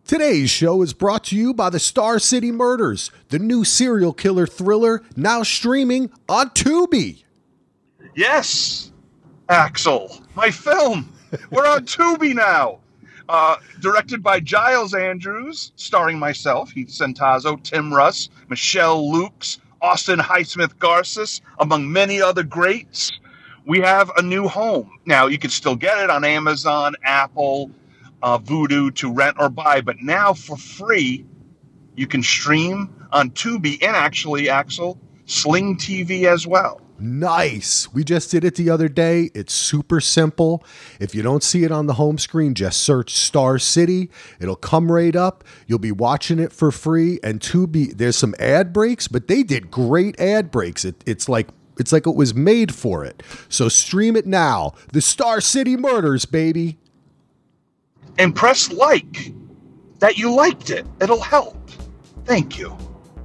Today's show is brought to you by the Star City Murders, the new serial killer thriller now streaming on Tubi. Yes, Axel, my film. We're on Tubi now. Directed by Giles Andrews, starring myself, Heath Centazzo, Tim Russ, Michelle Lukes, Austin Highsmith Garces, among many other greats. We have a new home. Now, you can still get it on Amazon, Apple, Vudu to rent or buy, but now for free, you can stream on Tubi and actually, Axel, Sling TV as well. Nice. We just did it the other day. It's super simple. If you don't see it on the home screen, just search Star City. It'll come right up. You'll be watching it for free. And Tubi, there's some ad breaks, but they did great ad breaks. It's like it was made for it. So stream it now. The Star City Murders, baby. And press like that you liked it. It'll help. Thank you.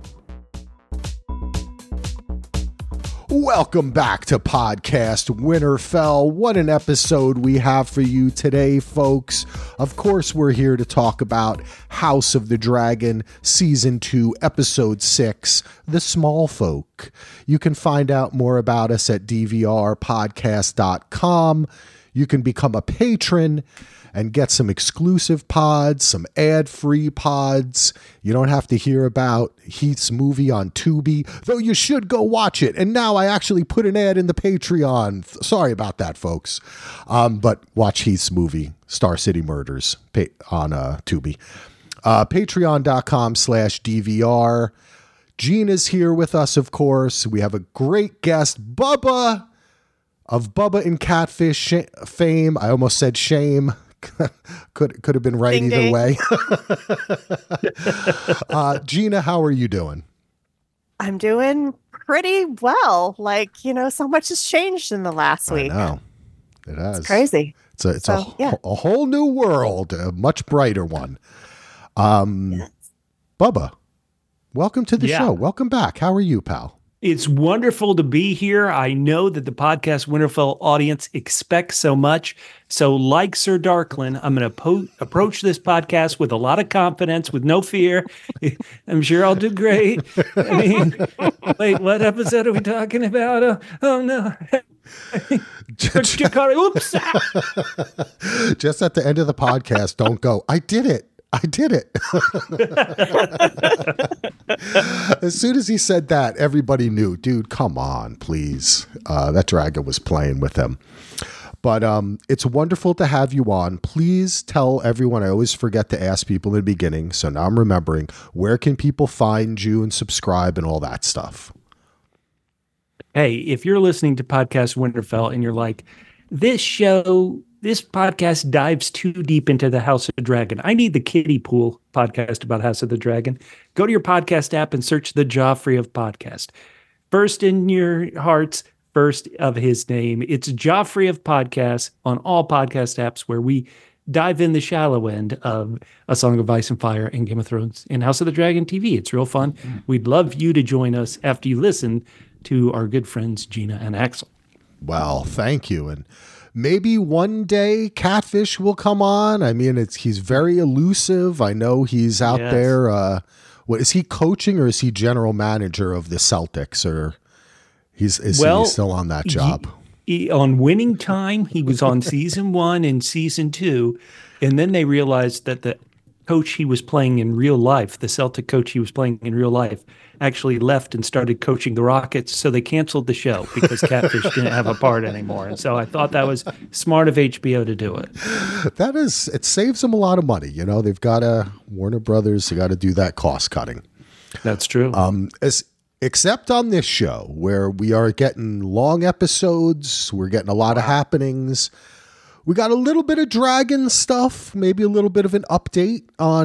Welcome back to Podcast Winterfell. What an episode we have for you today, folks. Of course, we're here to talk about House of the Dragon, Season 2, Episode 6, The Small Folk. You can find out more about us at dvrpodcast.com. You can become a patron and get some exclusive pods, some ad-free pods. You don't have to hear about Heath's movie on Tubi, though you should go watch it. And now I actually put an ad in the Patreon. Sorry about that, folks. But watch Heath's movie, Star City Murders, on Tubi. Patreon.com/DVR. Gina's here with us, of course. We have a great guest, Bubba, of Bubba and Catfish fame. I almost said shame. could have been right Ding, either ding. way. Gina, how are you doing? I'm doing pretty well. So much has changed in the last week. I know. It has. It's crazy. It's a whole new world, a much brighter one. Bubba, welcome to the show. Welcome back. How are you, pal? It's wonderful to be here. I know that the Podcast Winterfell audience expects so much. So like Sir Darklin, I'm going to approach this podcast with a lot of confidence, with no fear. I'm sure I'll do great. I mean, wait, what episode are we talking about? Oh no. Oops. Just at the end of the podcast, don't go, I did it. As soon as he said that, everybody knew, dude, come on, please. That dragon was playing with him. But it's wonderful to have you on. Please tell everyone, I always forget to ask people in the beginning, so now I'm remembering, where can people find you and subscribe and all that stuff? Hey, if you're listening to Podcast Winterfell and you're like, this podcast dives too deep into the House of the Dragon. I need the kiddie pool podcast about House of the Dragon. Go to your podcast app and search the Joffrey of podcast. First in your hearts, first of his name. It's Joffrey of podcasts on all podcast apps where we dive in the shallow end of A Song of Ice and Fire and Game of Thrones and House of the Dragon TV. It's real fun. We'd love you to join us after you listen to our good friends Gina and Axel. Well, thank you. And maybe one day Catfish will come on. I mean, he's very elusive. I know he's out there. What is he coaching, or is he general manager of the Celtics, or is he still on that job? On Winning Time, he was on season 1 and season 2, and then they realized that the coach he was playing in real life, the Celtic coach he was playing in real life, actually left and started coaching the Rockets, so they canceled the show because Catfish didn't have a part anymore. And so I thought that was smart of HBO to do it. It saves them a lot of money. You know, they've got Warner Brothers, they got to do that cost cutting. That's true. Except on this show, where we are getting long episodes, we're getting a lot of happenings. We got a little bit of dragon stuff, maybe a little bit of an update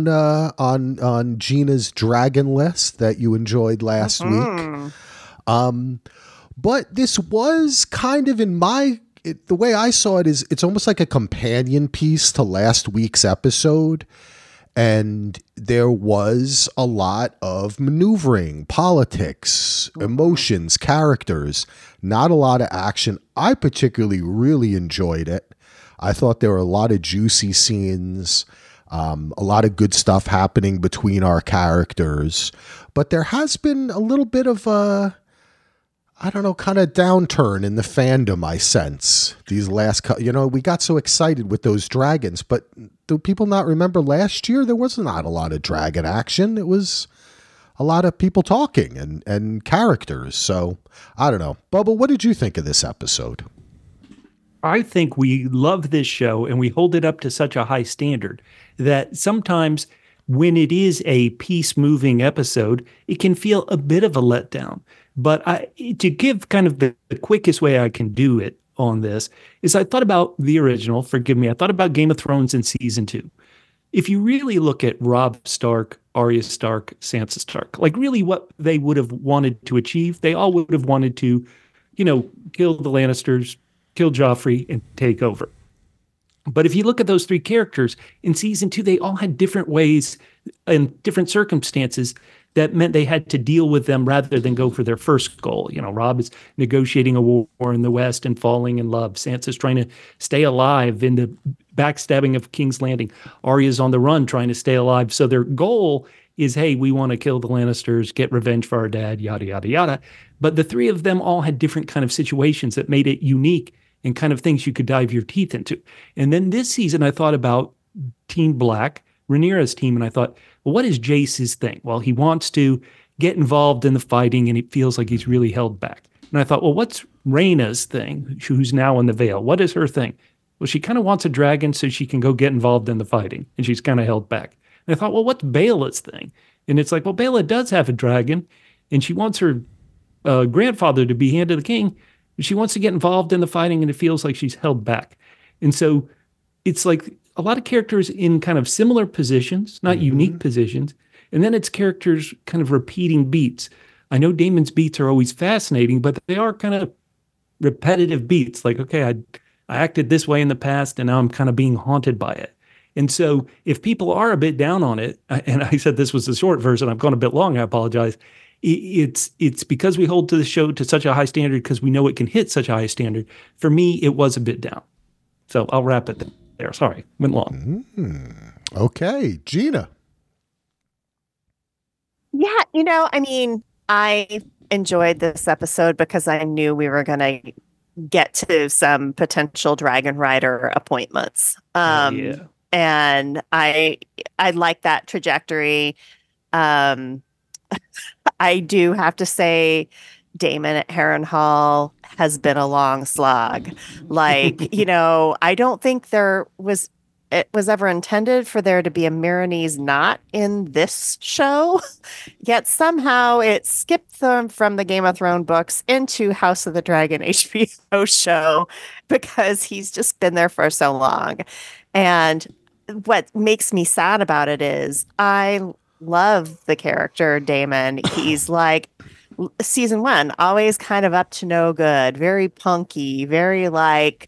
on Gina's dragon list that you enjoyed last week. But this was kind of the way I saw it is it's almost like a companion piece to last week's episode. And there was a lot of maneuvering, politics, emotions, characters, not a lot of action. I particularly really enjoyed it. I thought there were a lot of juicy scenes. A lot of good stuff happening between our characters, but there has been a little bit of a, I don't know, kind of downturn in the fandom, I sense. These last, we got so excited with those dragons, but do people not remember last year? There was not a lot of dragon action. It was a lot of people talking and characters. So I don't know. Bubba, what did you think of this episode? I think we love this show and we hold it up to such a high standard that sometimes when it is a peace moving episode, it can feel a bit of a letdown. But to give kind of the quickest way I can do it on this is I thought about the original, forgive me, I thought about Game of Thrones in season 2. If you really look at Robb Stark, Arya Stark, Sansa Stark, like really what they would have wanted to achieve, they all would have wanted to, kill the Lannisters, kill Joffrey, and take over. But if you look at those 3 characters in season 2, they all had different ways and different circumstances that meant they had to deal with them rather than go for their first goal. Robb is negotiating a war in the West and falling in love. Sansa's trying to stay alive in the backstabbing of King's Landing. Arya's on the run trying to stay alive. So their goal is, hey, we want to kill the Lannisters, get revenge for our dad, yada, yada, yada. But the 3 of them all had different kind of situations that made it unique and kind of things you could dive your teeth into. And then this season, I thought about Team Black, Rhaenyra's team, and I thought, well, what is Jace's thing? Well, he wants to get involved in the fighting, and it feels like he's really held back. And I thought, well, what's Rhaena's thing, who's now in the Vale? What is her thing? Well, she kind of wants a dragon so she can go get involved in the fighting, and she's kind of held back. And I thought, well, what's Baela's thing? And it's like, well, Baela does have a dragon, and she wants her grandfather to be hand of the king. She wants to get involved in the fighting, and it feels like she's held back. And so it's like a lot of characters in kind of similar positions, not unique positions. And then it's characters kind of repeating beats. I know Daemon's beats are always fascinating, but they are kind of repetitive beats. Like, okay, I acted this way in the past, and now I'm kind of being haunted by it. And so if people are a bit down on it, and I said this was the short version, I've gone a bit long, I apologize. It's because we hold to the show to such a high standard because we know it can hit such a high standard. For me, it was a bit down. So I'll wrap it there. Sorry, went long. Okay, Gina. Yeah, I enjoyed this episode because I knew we were going to get to some potential Dragon Rider appointments. Yeah. And I like that trajectory. I do have to say, Daemon at Harrenhal has been a long slog. Like, I don't think it was ever intended for there to be a Myronese knot in this show. Yet somehow it skipped them from the Game of Thrones books into House of the Dragon HBO show because he's just been there for so long. And what makes me sad about it is I love the character Daemon. He's like season 1, always kind of up to no good, very punky, very like,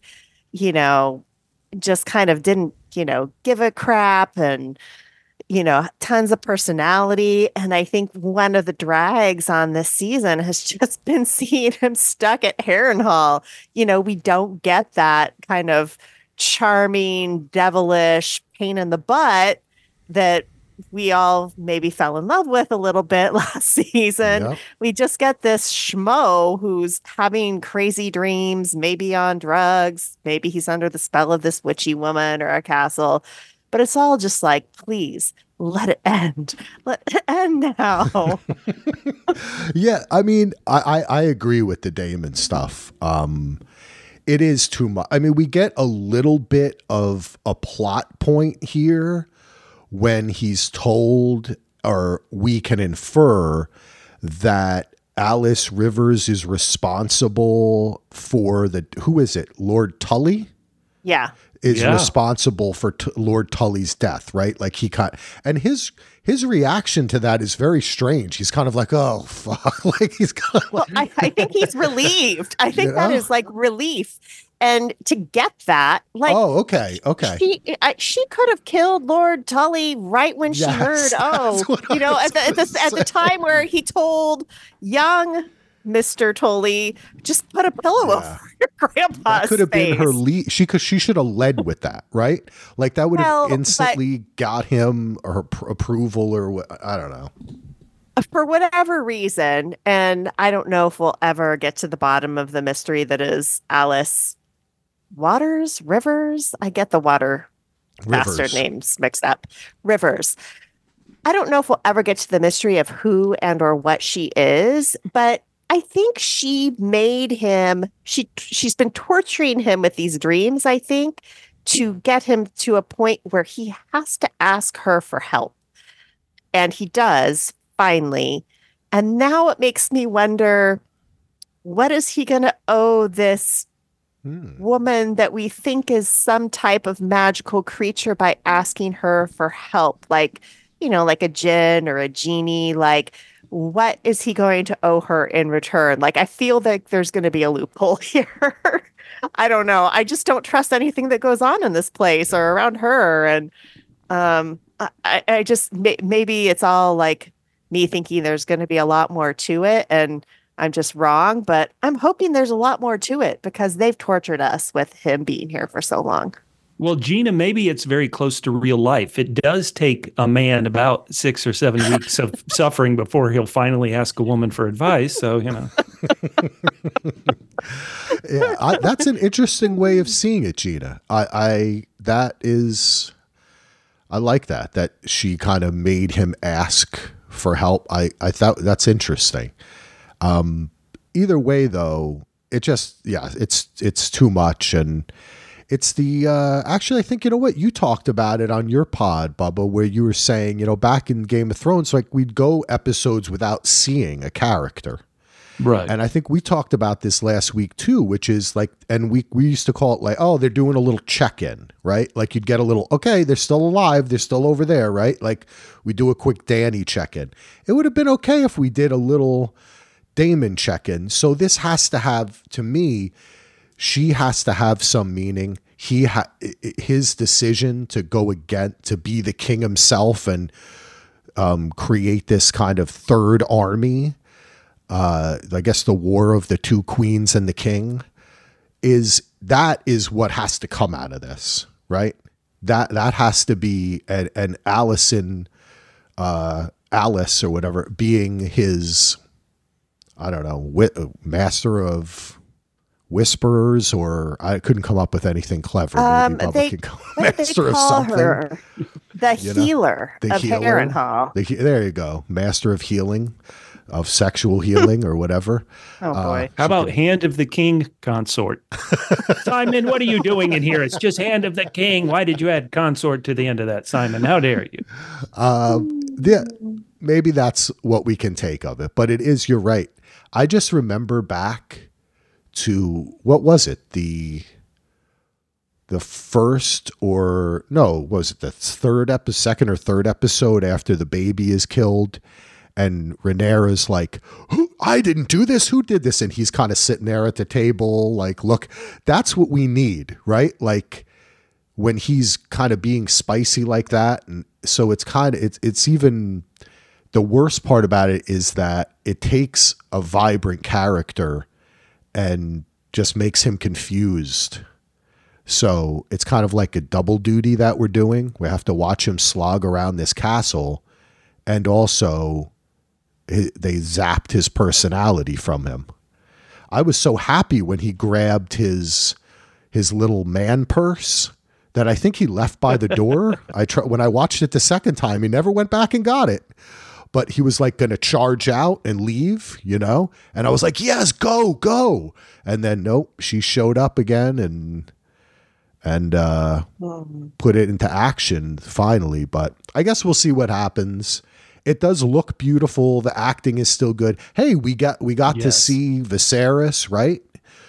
just kind of didn't, give a crap and, tons of personality. And I think one of the drags on this season has just been seeing him stuck at Harrenhal. We don't get that kind of charming, devilish pain in the butt that we all maybe fell in love with a little bit last season. Yep. We just get this schmo who's having crazy dreams, maybe on drugs, maybe he's under the spell of this witchy woman or a castle. But it's all just like, please, let it end. Let it end now. Yeah, I mean, I agree with the Daemon stuff. It is too much. I mean, we get a little bit of a plot point here when he's told, or we can infer, that Alice Rivers is responsible for who is it? Lord Tully? Yeah. Is responsible for Lord Tully's death, right? Like and his reaction to that is very strange. He's kind of like, oh, fuck. Like he's kind of like, I think he's relieved. I think that is like relief. And to get that, like, oh, okay. She could have killed Lord Tully right when she heard, at the time where he told young Mr. Tully, just put a pillow over your grandpa's That could have been her face. lead. She should have led with that, right? Like that would have Well, instantly got him her approval, or I don't know. For whatever reason, and I don't know if we'll ever get to the bottom of the mystery that is Alice Rivers. I get the water bastard names mixed up. Rivers. I don't know if we'll ever get to the mystery of who and or what she is, but I think she made him, she's been torturing him with these dreams, I think, to get him to a point where he has to ask her for help. And he does, finally. And now it makes me wonder, what is he going to owe this woman that we think is some type of magical creature by asking her for help? Like, you know, like a djinn or a genie, like, what is he going to owe her in return? Like, I feel like there's going to be a loophole here. I don't know. I just don't trust anything that goes on in this place or around her. And I just, maybe it's all like me thinking there's going to be a lot more to it. And I'm just wrong, but I'm hoping there's a lot more to it because they've tortured us with him being here for so long. Well, Gina, maybe it's very close to real life. It does take a man about 6 or 7 weeks of suffering before he'll finally ask a woman for advice. So, you know. Yeah, that's an interesting way of seeing it, Gina. I like that she kind of made him ask for help. I thought that's interesting. Either way, though, it's too much. And it's actually, I think, you know what, you talked about it on your pod, Bubba, where you were saying, you know, back in Game of Thrones, like we'd go episodes without seeing a character. Right. And I think we talked about this last week too, which is like, and we used to call it like, oh, they're doing a little check-in, right? Like you'd get a little, okay, they're still alive. They're still over there, right? Like we do a quick Dany check-in. It would have been okay if we did a little Daemon check-in. So this has to have, to me, she has to have some meaning. His decision to go again, to be the king himself and create this kind of third army, I guess the war of the two queens and the king, is what has to come out of this, right? That has to be an Alice or whatever being his, I don't know, master of whisperers, or I couldn't come up with anything clever. Master of something. Her the healer of Harrenhal. There you go. Master of healing, of sexual healing or whatever. Oh boy. How about Hand of the King consort? Simon, what are you doing in here? It's just Hand of the King. Why did you add consort to the end of that, Simon? How dare you? Maybe that's what we can take of it, but it is, you're right. I just remember back to, what was it? The first, or no, was it the second or third episode after the baby is killed? And Rhaenyra's like, I didn't do this. Who did this? And he's kind of sitting there at the table, like, look, that's what we need, right? Like when he's kind of being spicy like that. And so it's kind of, it's even, the worst part about it is that it takes a vibrant character and just makes him confused. So it's kind of like a double duty that we're doing. We have to watch him slog around this castle, and also they zapped his personality from him. I was so happy when he grabbed his little man purse that I think he left by the door. When I watched it the second time, he never went back and got it. But he was like going to charge out and leave, you know? And I was like, yes, go. And then, nope, she showed up again and put it into action finally. But I guess we'll see what happens. It does look beautiful. The acting is still good. Hey, we got to see Viserys, right?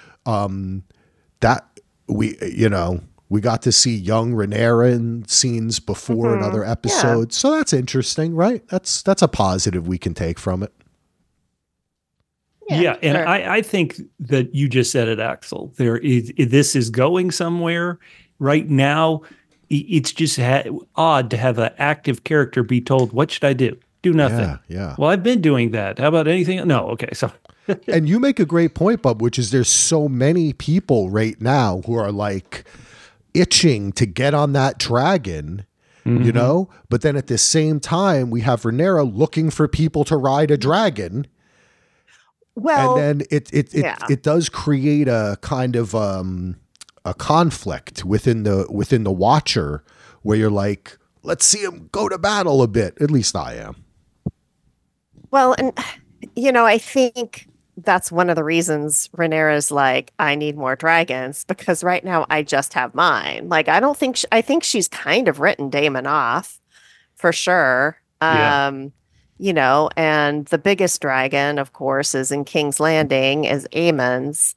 We got to see young Rhaenyra in scenes before in other episodes. Yeah. So that's interesting, right? That's a positive we can take from it. Yeah, and sure. I think that you just said it, Axel. This is going somewhere. Right now, it's just odd to have an active character be told, what should I do? Do nothing. Yeah. Well, I've been doing that. How about anything? No. Okay. So And you make a great point, Bub, which is there's so many people right now who are like itching to get on that dragon, you know? But then at the same time, we have Rhaenyra looking for people to ride a dragon. Well, And then it does create a kind of a conflict within the watcher where you're like, let's see him go to battle a bit. At least I am. well, and I think that's one of the reasons Rhaenyra's like, I need more dragons, because right now I just have mine. Like, I don't think I think she's kind of written Daemon off for sure. Yeah. And the biggest dragon, of course, is in King's Landing, is Aemon's.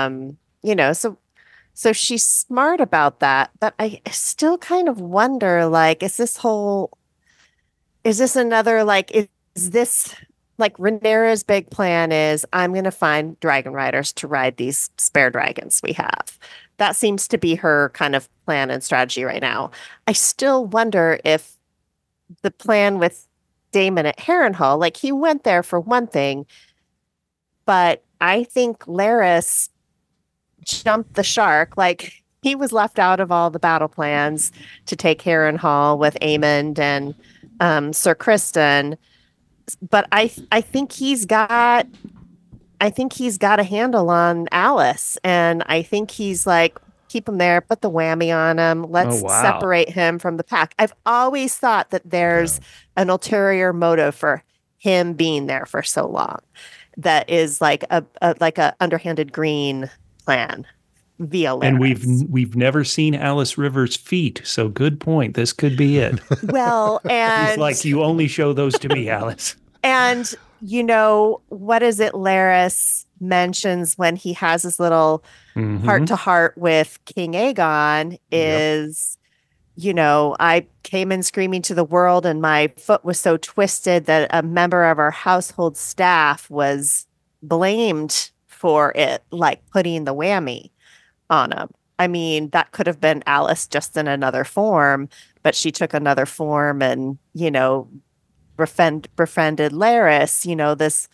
So she's smart about that, but I still kind of wonder, like, is this another, like, is this like Rhaenyra's big plan is, I'm going to find dragon riders to ride these spare dragons we have. That seems to be her kind of plan and strategy right now. I still wonder if the plan with Daemon at Harrenhal, like, he went there for one thing, but I think Larys jumped the shark. Like, he was left out of all the battle plans to take Harrenhal with Aemond and Sir Criston. But I think he's got a handle on Alice, and I think he's like, keep him there, put the whammy on him. Let's separate him from the pack. I've always thought that there's an ulterior motive for him being there for so long. That is like a underhanded green plan via Larys. And we've never seen Alice Rivers' feet, so good point. This could be it. Well, and It's like, you only show those to me, Alice. And what is it Larys mentions when he has his little heart to heart with King Aegon is, I came in screaming to the world and my foot was so twisted that a member of our household staff was blamed for it, like putting the whammy on him. I mean, that could have been Alice just in another form, but she took another form and, befriended Larys, this,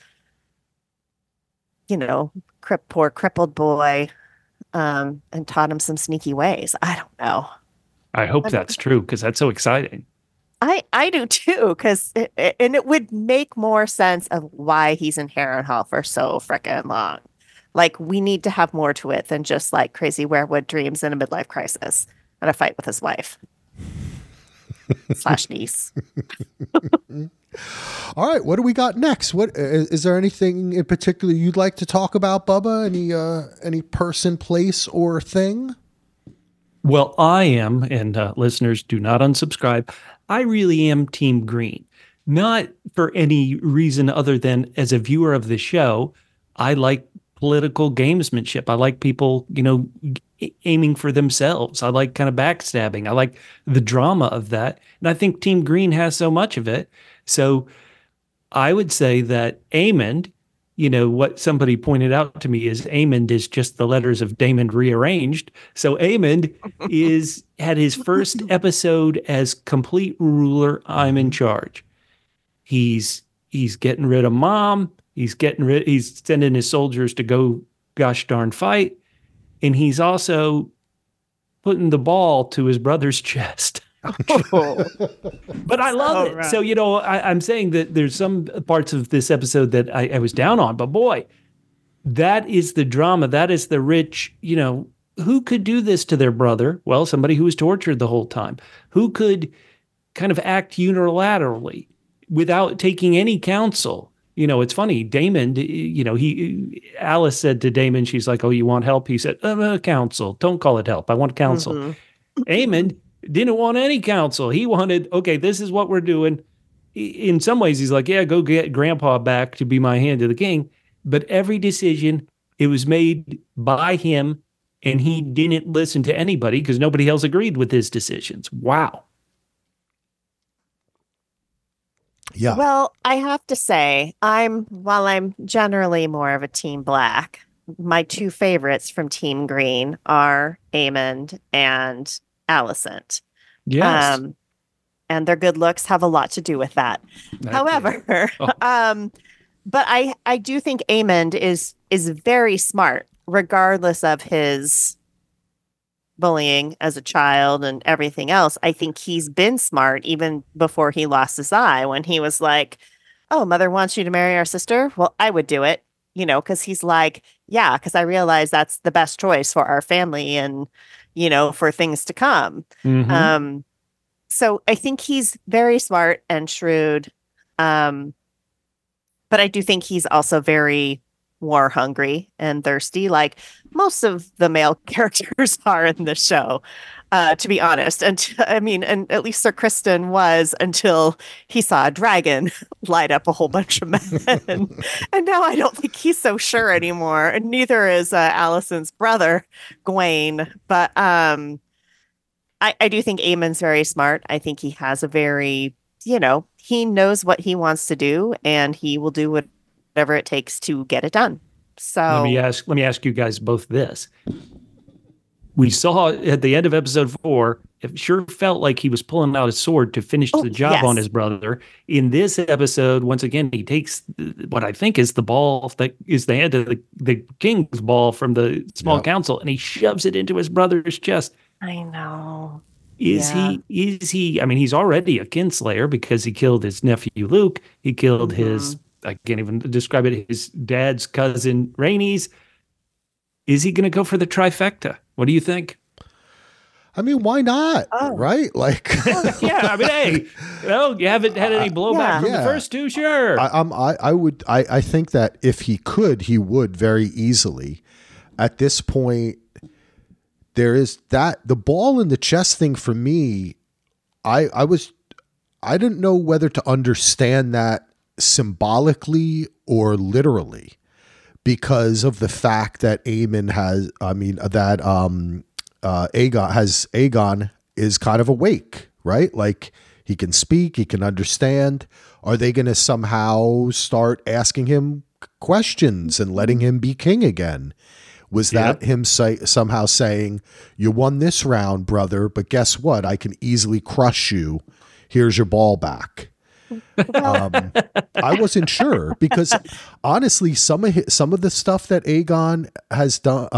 poor crippled boy, and taught him some sneaky ways. I don't know. I hope that's true, because that's so exciting. I do too, because it would make more sense of why he's in Harrenhal for so frickin' long. Like, we need to have more to it than just like crazy werewood dreams and a midlife crisis and a fight with his wife / niece. All right, what do we got next? What is there anything in particular you'd like to talk about, Bubba? Any person, place, or thing? Well, I am, and listeners, do not unsubscribe. I really am Team Green, not for any reason other than as a viewer of the show, I like political gamesmanship. I like people, aiming for themselves. I like kind of backstabbing. I like the drama of that. And I think Team Green has so much of it. So I would say that Aemond, what somebody pointed out to me is Aemond is just the letters of Daemon rearranged. So Aemond had his first episode as complete ruler. I'm in charge. He's getting rid of mom. He's sending his soldiers to go gosh darn fight. And he's also putting the ball to his brother's chest. But I love it. Right. So, I'm saying that there's some parts of this episode that I was down on, but boy, that is the drama. That is the rich, who could do this to their brother? Well, somebody who was tortured the whole time. Who could kind of act unilaterally without taking any counsel? It's funny. Daemon, Alice said to Daemon, she's like, "Oh, you want help?" He said, "Counsel. Don't call it help. I want counsel." Aemond didn't want any counsel. He wanted, okay, this is what we're doing. In some ways, he's like, yeah, go get grandpa back to be my hand to the king. But every decision, it was made by him, and he didn't listen to anybody because nobody else agreed with his decisions. Wow. Yeah. Well, I have to say, while I'm generally more of a Team Black, my two favorites from Team Green are Aemond and Alicent. Yes. And their good looks have a lot to do with that. However, But I do think Aemond is very smart, regardless of his bullying as a child and everything else. I think he's been smart even before he lost his eye, when he was like, "Oh, mother wants you to marry our sister. Well, I would do it," because he's like, "Yeah, because I realize that's the best choice for our family and for things to come." Mhm. So I think he's very smart and shrewd. But I do think he's also very war hungry and thirsty, like most of the male characters are in this show, to be honest. And and at least Sir Kristen was, until he saw a dragon light up a whole bunch of men. And now I don't think he's so sure anymore. And neither is Allison's brother, Gawain. But I do think Aemon's very smart. I think he has a very, he knows what he wants to do, and he will do whatever it takes to get it done. So let me ask you guys both this. We saw at the end of episode 4, it sure felt like he was pulling out his sword to finish the job on his brother. In this episode, once again, he takes what I think is the ball that is the head of the king's ball from the small council, and he shoves it into his brother's chest. I know. Is he, I mean, he's already a kinslayer because he killed his nephew Luke. He killed his, I can't even describe it, his dad's cousin Rhaenys. Is he going to go for the trifecta? What do you think? I mean, why not? Right? Like, yeah. I mean, hey, you haven't had any blowback from the first two, sure. I think that if he could, he would very easily. At this point, there is the ball in the chest thing for me. I didn't know whether to understand that symbolically or literally, because of the fact that Aegon is kind of awake, right? Like, he can speak, he can understand. Are they going to somehow start asking him questions and letting him be king again? Was that him somehow saying, "You won this round, brother, but guess what? I can easily crush you. Here's your ball back." I wasn't sure, because honestly, some of the stuff that Aemond has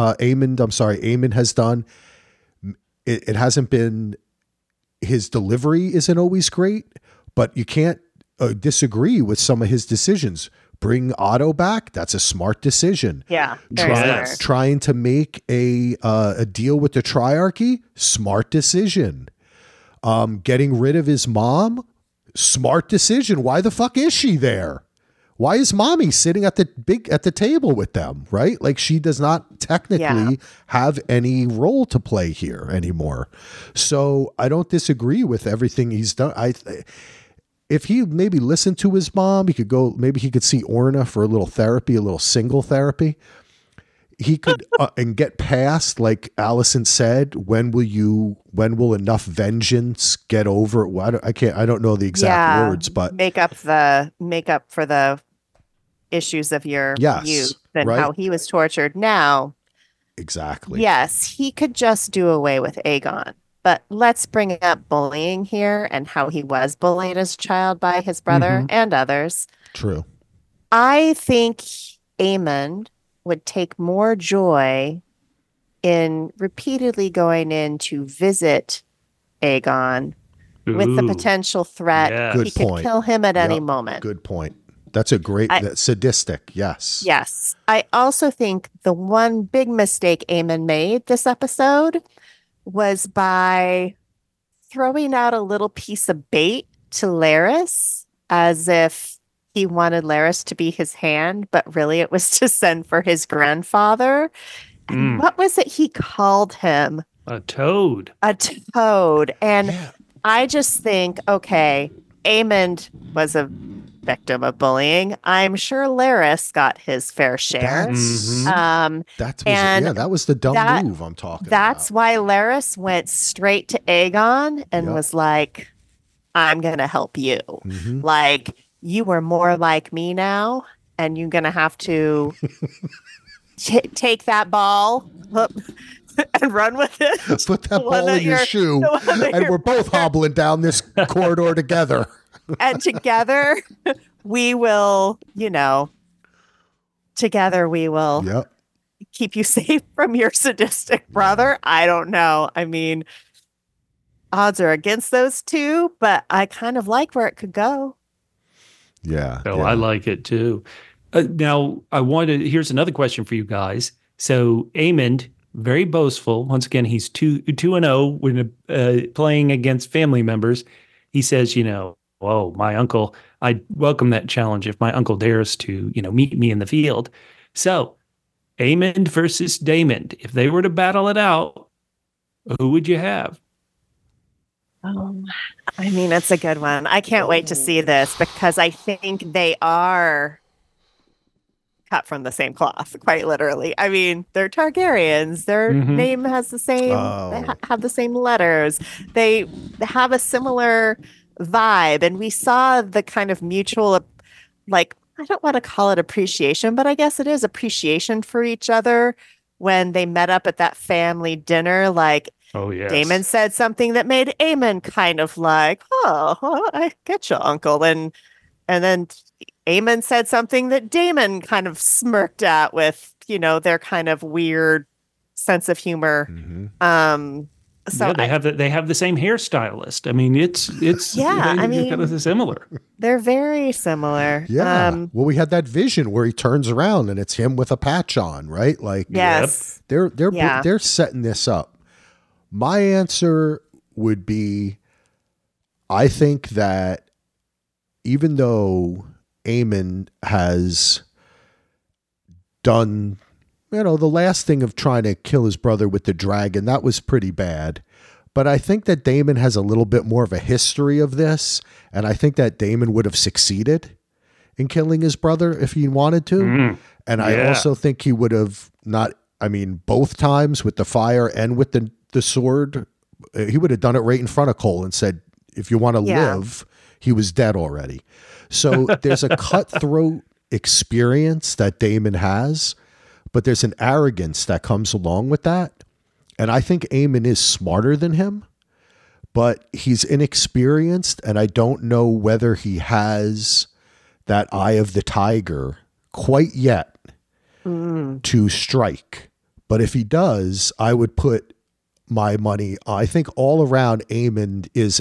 done, it hasn't been, his delivery isn't always great, but you can't disagree with some of his decisions. Bring Otto back, that's a smart decision. Yeah. Trying to make a deal with the Triarchy, smart decision. Getting rid of his mom, smart decision. Why the fuck is she there? Why is mommy sitting at the table with them, right? Like, she does not technically have any role to play here anymore. So I don't disagree with everything he's done. If he maybe listened to his mom, he could see Orna for a little therapy, a little single therapy. He could and get past, like Allison said, when will enough vengeance get over? Well, I don't know the exact words, but make up for the issues of your youth and how he was tortured. Now, exactly. Yes, he could just do away with Aegon. But let's bring up bullying here and how he was bullied as a child by his brother and others. True. I think Aemond would take more joy in repeatedly going in to visit Aegon with the potential threat. He could kill him at any moment. Good point. That's a great, sadistic. Yes. Yes. I also think the one big mistake Aemond made this episode was by throwing out a little piece of bait to Larys, as if he wanted Larys to be his hand, but really it was to send for his grandfather. And what was it he called him? A toad. A toad. And I just think, okay, Aemond was a victim of bullying. I'm sure Larys got his fair share. That was the dumb move I'm talking about. That's why Larys went straight to Aegon and was like, "I'm going to help you. Like, you were more like me now, and you're going to have to take that ball and run with it. Put that ball in your shoe, and we're both hobbling down this corridor together. And together, we will, together we will Yep. keep you safe from your sadistic brother. I don't know. I mean, odds are against those two, but I kind of like where it could go. Yeah. Oh, yeah. I like it too. Now, here's another question for you guys. So, Aemond, very boastful. Once again, he's 2-0 when playing against family members. He says, oh, my uncle, I'd welcome that challenge if my uncle dares to, meet me in the field. So, Aemond versus Daemon. If they were to battle it out, who would you have? I mean, it's a good one. I can't wait to see this because I think they are cut from the same cloth, quite literally. I mean, they're Targaryens. Their name has the same, they have the same letters. They have a similar vibe. And we saw the kind of mutual, like, I don't want to call it appreciation, but I guess it is appreciation for each other when they met up at that family dinner. Like, oh, yes. Daemon said something that made Aemon kind of like, oh, I get you, uncle. And then Aemon said something that Daemon kind of smirked at with, their kind of weird sense of humor. So yeah, they have the same hairstylist. I mean, it's yeah. I mean, kind of similar. They're very similar. Yeah. Well, we had that vision where he turns around and it's him with a patch on, right? Like, yes, they're setting this up. My answer would be, I think that even though Aemon has done, the last thing of trying to kill his brother with the dragon, that was pretty bad. But I think that Daemon has a little bit more of a history of this. And I think that Daemon would have succeeded in killing his brother if he wanted to. And I also think he would have both times with the fire and with the sword, he would have done it right in front of Cole and said, if you want to live, he was dead already. So there's a cutthroat experience that Daemon has, but there's an arrogance that comes along with that. And I think Aemon is smarter than him, but he's inexperienced. And I don't know whether he has that eye of the tiger quite yet to strike. But if he does, I would put my money, I think all around Aemon is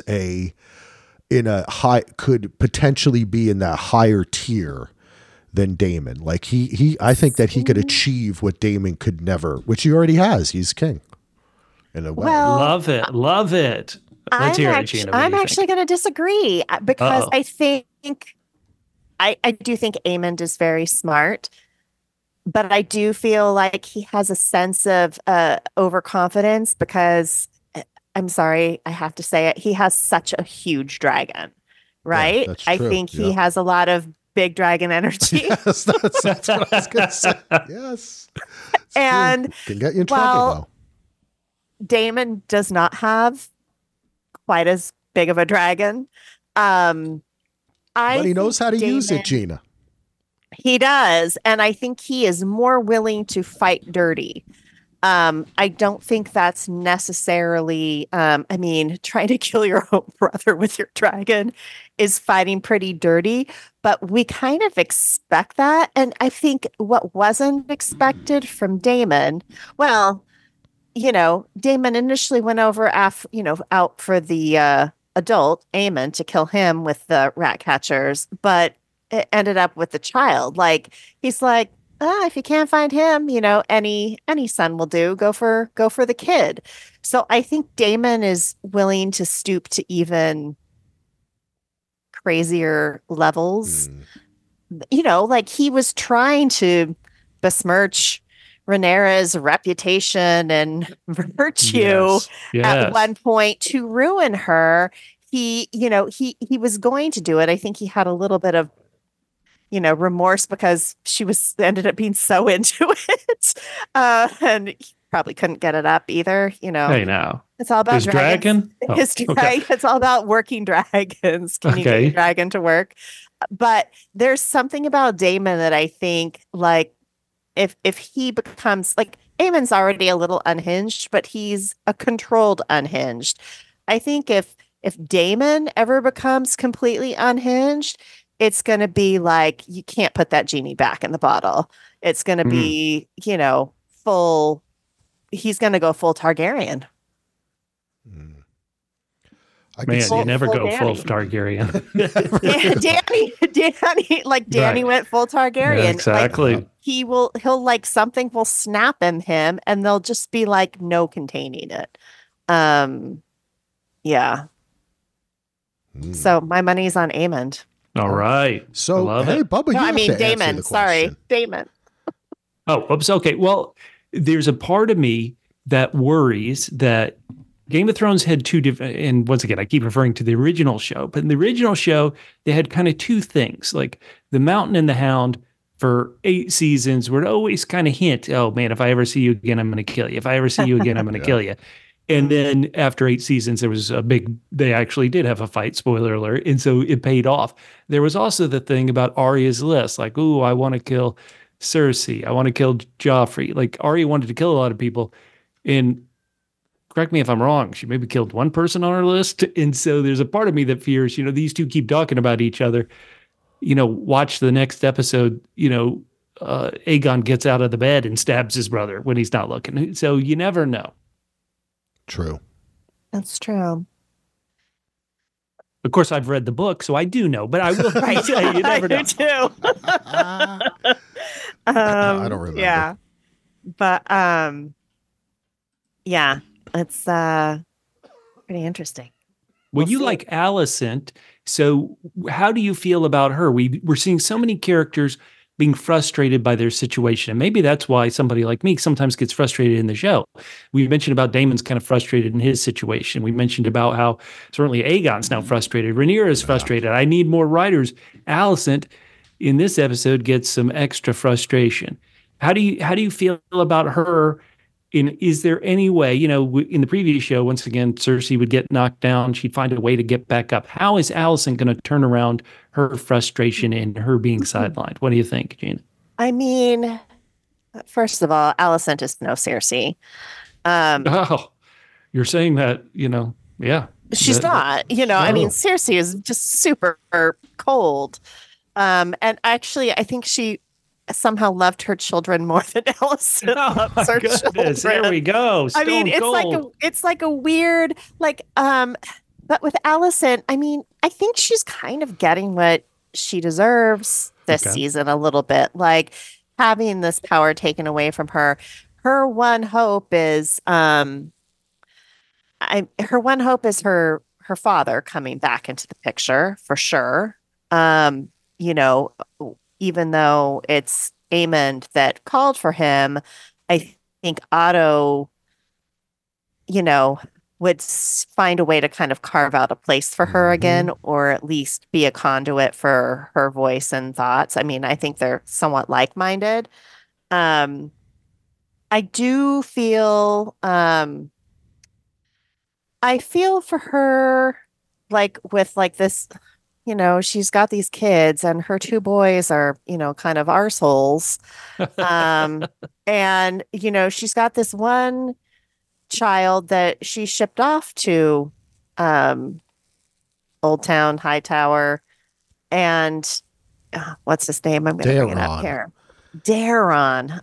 could potentially be in that higher tier than Daemon. Like I think that he could achieve what Daemon could never, which he already has. He's king in a way. Well, love it. Let's hear it, Gina. I'm actually going to disagree because I think I do think Aemond is very smart. But I do feel like he has a sense of overconfidence because, I'm sorry, I have to say it, he has such a huge dragon, right? Yeah, that's true. I think he has a lot of big dragon energy. Yes, that's what I was going to say. Yes. And can get you in trouble, though. Daemon does not have quite as big of a dragon. But he knows how to use it, Gina. He does. And I think he is more willing to fight dirty. I don't think that's necessarily, trying to kill your own brother with your dragon is fighting pretty dirty, but we kind of expect that. And I think what wasn't expected from Daemon, Daemon initially went over out for the adult Aemon to kill him with the rat catchers, but it ended up with the child. Like, he's like, if you can't find him, any son will do. Go for the kid. So I think Daemon is willing to stoop to even crazier levels. Like he was trying to besmirch Rhaenyra's reputation and virtue at one point to ruin her. He was going to do it. I think he had a little bit of remorse because she ended up being so into it. And he probably couldn't get it up either. Hey, now. It's all about his dragon. It's all about working dragons. Can you get your dragon to work? But there's something about Daemon that I think, like, if he becomes, like, Aemon's already a little unhinged, but he's a controlled unhinged. I think if Daemon ever becomes completely unhinged, it's going to be like, you can't put that genie back in the bottle. It's going to be, you know, full. He's going to go full Targaryen. Man, you never full go Danny. full Targaryen. Danny Right. went full Targaryen. Yeah, exactly. Like, he'll like something will snap in him and they'll just be like no containing it. Yeah. So my money's on Aemond. All right. So, Love hey, it. Bubba, No, you I have mean to answer Damon. the Sorry, question. Damon. Oh, oops. Okay. Well, there's a part of me that worries that Game of Thrones had two different, and once again, I keep referring to the original show, but in the original show, they had kind of two things, like the Mountain and the Hound for 8 seasons would always kind of hint, oh man, if I ever see you again, I'm going to kill you. If I ever see you again, I'm going to kill you. And then after 8 seasons, there was they actually did have a fight, spoiler alert. And so it paid off. There was also the thing about Arya's list, like, ooh, I want to kill Cersei. I want to kill Joffrey. Like Arya wanted to kill a lot of people. And correct me if I'm wrong, she maybe killed one person on her list. And so there's a part of me that fears, you know, these two keep talking about each other. You know, watch the next episode, you know, Aegon gets out of the bed and stabs his brother when he's not looking. So you never know. True. That's true. Of course, I've read the book, so I do know, but I will Right. say you never know. I do too. I don't remember. Yeah. But yeah, it's pretty interesting. Well, We'll you see. like Alicent, so how do you feel about her? We're seeing so many characters being frustrated by their situation. And maybe that's why somebody like me sometimes gets frustrated in the show. We mentioned about Damon's kind of frustrated in his situation. We mentioned about how certainly Aegon's now frustrated. Rhaenyra is frustrated. I need more writers. Alicent in this episode gets some extra frustration. How do you feel about her? Is there any way, you know, in the previous show, once again, Cersei would get knocked down. She'd find a way to get back up. How is Alicent going to turn around her frustration and her being sidelined? What do you think, Gina? I mean, first of all, Alicent is no Cersei. Oh, you're saying that, you know, yeah. She's not, you know, I mean, Cersei is just super cold. And actually, I think she somehow loved her children more than Alicent loves her Goodness, children. here we go. I mean, it's like a weird, like, but with Alicent, I mean, I think she's kind of getting what she deserves this season a little bit, like having this power taken away from her. Her one hope is, her father coming back into the picture for sure. You know, even though it's Aemond that called for him, I think Otto, you know, would find a way to kind of carve out a place for her again, or at least be a conduit for her voice and thoughts. I mean, I think they're somewhat like-minded. I do feel, I feel for her, like with like this, you know, she's got these kids and her 2 boys are, you know, kind of arseholes. And, you know, she's got this one child that she shipped off to Old Town Hightower. And what's his name? I'm going to bring it up here. Daeron.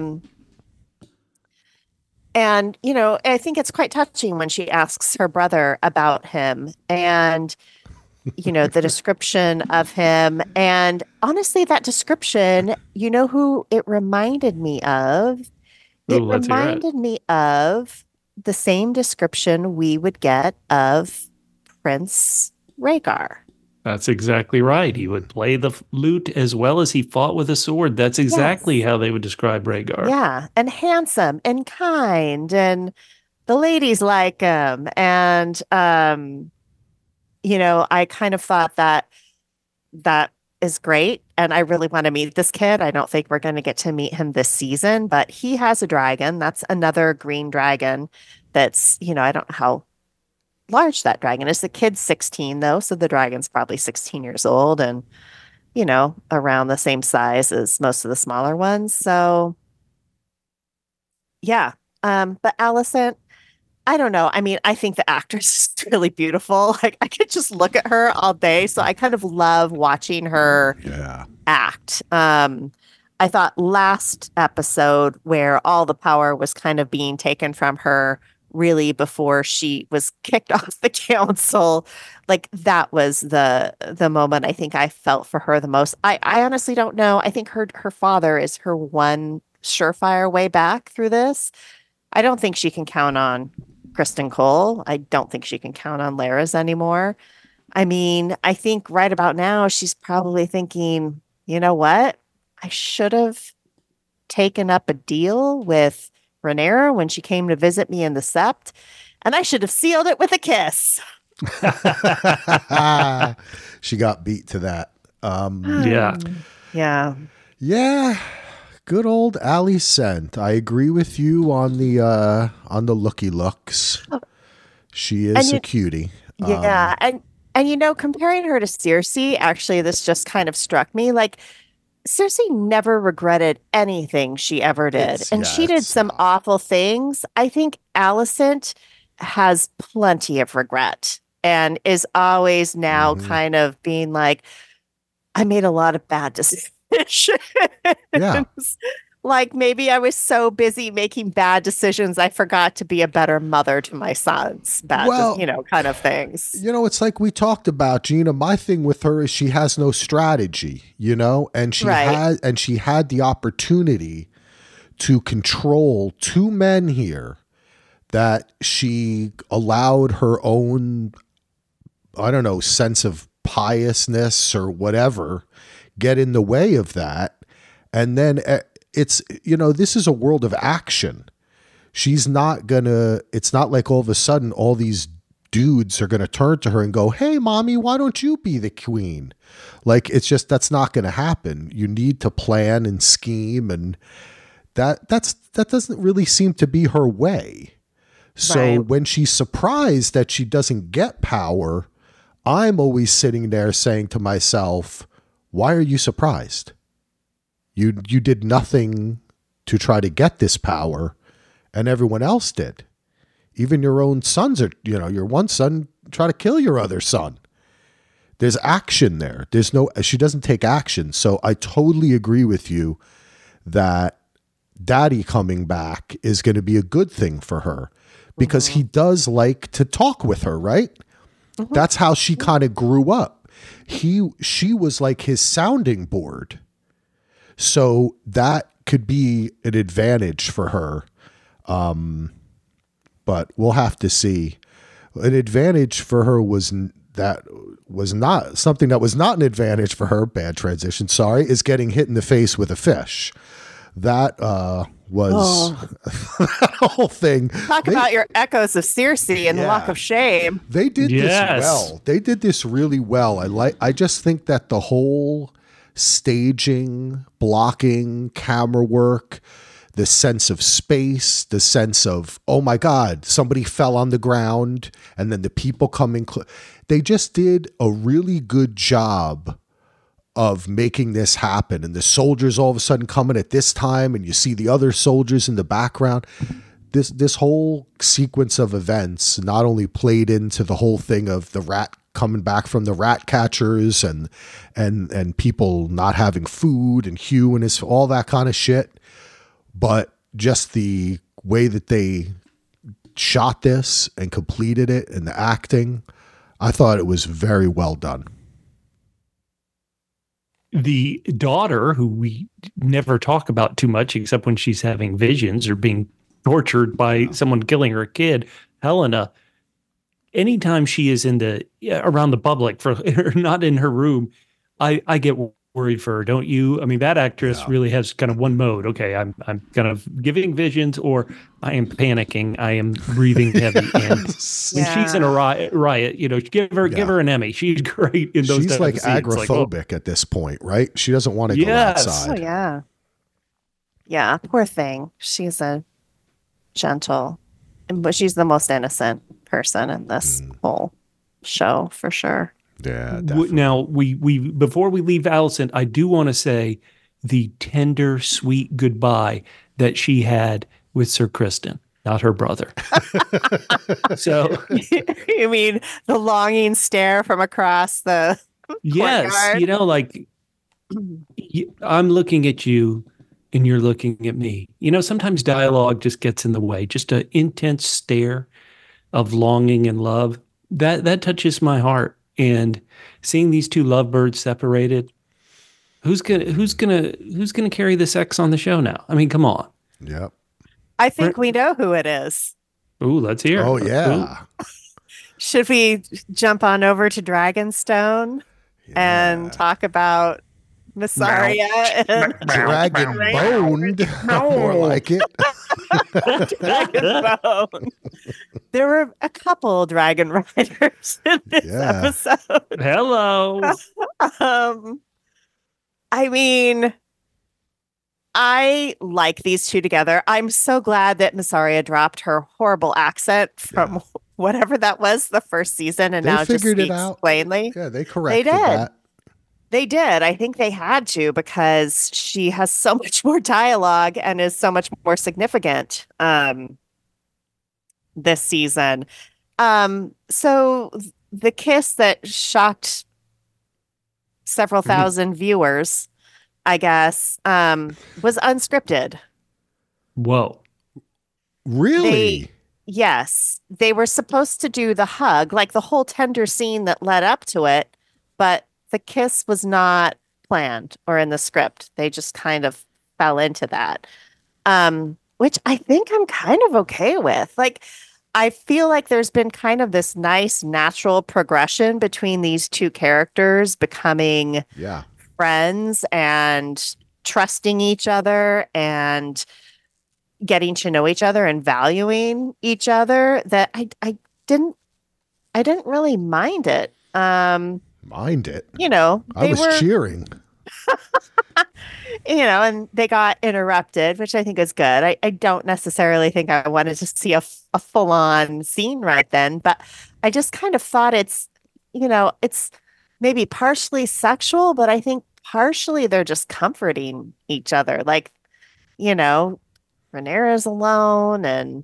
And, you know, I think it's quite touching when she asks her brother about him and, you know, the description of him. And honestly, that description, you know who it reminded me of? It reminded me of the same description we would get of Prince Rhaegar. That's exactly right. He would play the lute as well as he fought with a sword. That's exactly how they would describe Rhaegar. Yeah, and handsome and kind, and the ladies like him. And, you know, I kind of thought that is great. And I really want to meet this kid. I don't think we're going to get to meet him this season, but he has a dragon. That's another green dragon that's, you know, I don't know how large that dragon is. The kid's 16 though, so the dragon's probably 16 years old and, you know, around the same size as most of the smaller ones. So yeah. But Alicent, I don't know. I mean, I think the actress is really beautiful. Like I could just look at her all day. So I kind of love watching her act. I thought last episode where all the power was kind of being taken from her really before she was kicked off the council, like that was the moment I think I felt for her the most. I honestly don't know. I think her father is her one surefire way back through this. I don't think she can count on Kristen Cole. I don't think she can count on Laras anymore. I mean, I think right about now she's probably thinking, you know what? I should have taken up a deal with Rhaenyra when she came to visit me in the Sept, and I should have sealed it with a kiss. She got beat to that. Yeah. Yeah. Yeah. Good old Alicent. I agree with you on the looky looks. She is a cutie. Yeah. And you know, comparing her to Cersei, actually, this just kind of struck me. Like, Cersei never regretted anything she ever did. She did some awful things. I think Alicent has plenty of regret and is always now kind of being like, I made a lot of bad decisions. Yeah. Like maybe I was so busy making bad decisions, I forgot to be a better mother to my sons. Kind of things. It's like we talked about, Gina. My thing with her is she has no strategy, and she had the opportunity to control two men here that she allowed her own, I don't know, sense of piousness or whatever get in the way of that. And then it's, this is a world of action. She's not it's not like all of a sudden all these dudes are going to turn to her and go, hey, mommy, why don't you be the queen? Like, it's just, that's not going to happen. You need to plan and scheme, and that doesn't really seem to be her way. So when she's surprised that she doesn't get power, I'm always sitting there saying to myself, why are you surprised? You did nothing to try to get this power, and everyone else did. Even your own sons are, your one son try to kill your other son. There's action there. She doesn't take action. So I totally agree with you that Daddy coming back is going to be a good thing for her, because he does like to talk with her, right? Mm-hmm. That's how she kind of grew up. She was like his sounding board. So that could be an advantage for her. But we'll have to see. An advantage for her was not something that was not an advantage for her. Bad transition. Sorry, is getting hit in the face with a fish. That was that whole thing. Talk about your echoes of Cersei and Luck of Shame. They did this well. They did this really well. I just think that the whole staging, blocking, camera work, the sense of space, the sense of, oh my God, somebody fell on the ground, and then the people coming. They just did a really good job of making this happen. And the soldiers all of a sudden coming at this time, and you see the other soldiers in the background. This whole sequence of events not only played into the whole thing of the rat coming back from the rat catchers and people not having food, and Hugh and his, all that kind of shit, but just the way that they shot this and completed it, and the acting, I thought it was very well done. The daughter, who we never talk about too much except when she's having visions or being tortured by someone killing her kid, Helena, anytime she is around the public, for not in her room, I get worried for her. Don't you? I mean, that actress really has kind of one mode. Okay, I'm kind of giving visions, or I am panicking. I am breathing heavy. And when she's in a riot, give her an Emmy. She's great in those. She's like agoraphobic at this point, right? She doesn't want to go outside. Oh yeah, yeah. Poor thing. She's a gentle, but she's the most innocent person in this whole show for sure. Yeah, definitely. Now we before we leave Alicent, I do want to say the tender, sweet goodbye that she had with Sir Criston, not her brother. So you mean the longing stare from across the yes, courtyard? like I'm looking at you and you're looking at me. Sometimes dialogue just gets in the way, just an intense stare of longing and love. That touches my heart. And seeing these two lovebirds separated, who's gonna carry the sex on the show now? I mean, come on. Yep. I think we know who it is. Ooh, let's hear. Oh yeah. Should we jump on over to Dragonstone and talk about Mysaria and Dragon boned? More like it. Dragonbone. There were a couple dragon riders in this episode. Hello. I mean, I like these two together. I'm so glad that Mysaria dropped her horrible accent from whatever that was the first season, and now just speaks plainly. Yeah, they corrected that. They did. I think they had to, because she has so much more dialogue and is so much more significant this season. So the kiss that shocked several thousand viewers, I guess, was unscripted. Whoa. Really? Yes. They were supposed to do the hug, like the whole tender scene that led up to it, but the kiss was not planned or in the script. They just kind of fell into that, which I think I'm kind of okay with. Like, I feel like there's been kind of this nice natural progression between these two characters becoming friends and trusting each other and getting to know each other and valuing each other, that I didn't really mind it. Mind it. I was cheering. And they got interrupted, which I think is good. I don't necessarily think I wanted to see a full-on scene right then, but I just kind of thought it's maybe partially sexual, but I think partially they're just comforting each other. Like, Rhaenyra's alone, and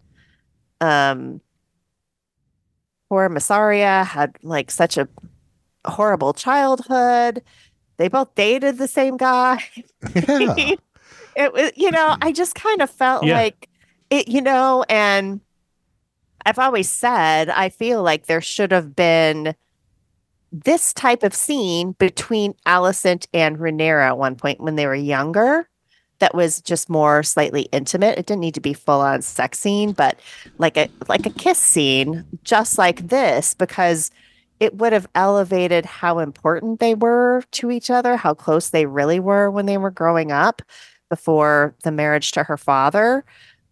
poor Mysaria had like such a horrible childhood. They both dated the same guy. Yeah. It was, I just kind of felt like it, and I've always said, I feel like there should have been this type of scene between Alicent and Rhaenyra at one point when they were younger. That was just more slightly intimate. It didn't need to be full on sex scene, but like a kiss scene, just like this, because it would have elevated how important they were to each other, how close they really were when they were growing up before the marriage to her father.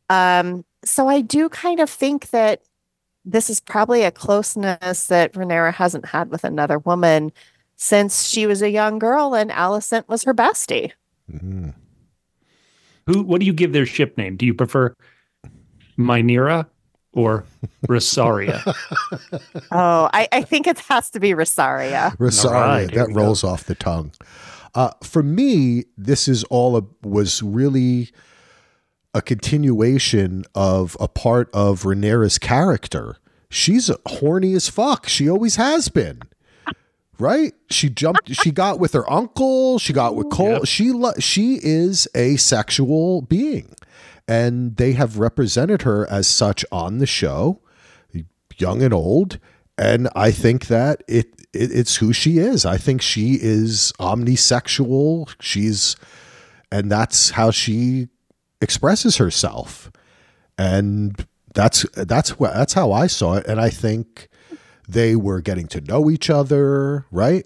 So I do kind of think that this is probably a closeness that Rhaenyra hasn't had with another woman since she was a young girl and Alicent was her bestie. Mm-hmm. What do you give their ship name? Do you prefer Mynira or Rosaria? I think it has to be Rosaria. Rosaria, that rolls off the tongue. For me, this is was really a continuation of a part of Rhaenyra's character. She's horny as fuck. She always has been. Right? She got with her uncle. She got with Cole. Yep. She is a sexual being, and they have represented her as such on the show, young and old. And I think that it's who she is. I think she is omnisexual. And that's how she expresses herself. And that's how I saw it. And I think they were getting to know each other, right?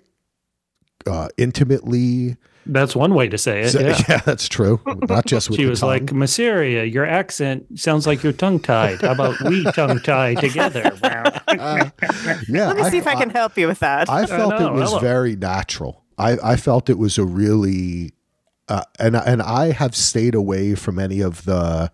Intimately. That's one way to say it. Yeah, that's true. Not just with she the was tongue. like, Mysaria, your accent sounds like you're tongue-tied. How about we tongue-tie together? Yeah. Let me see if I can help you with that. I felt it was very natural. I felt it was a really, and I have stayed away from any of the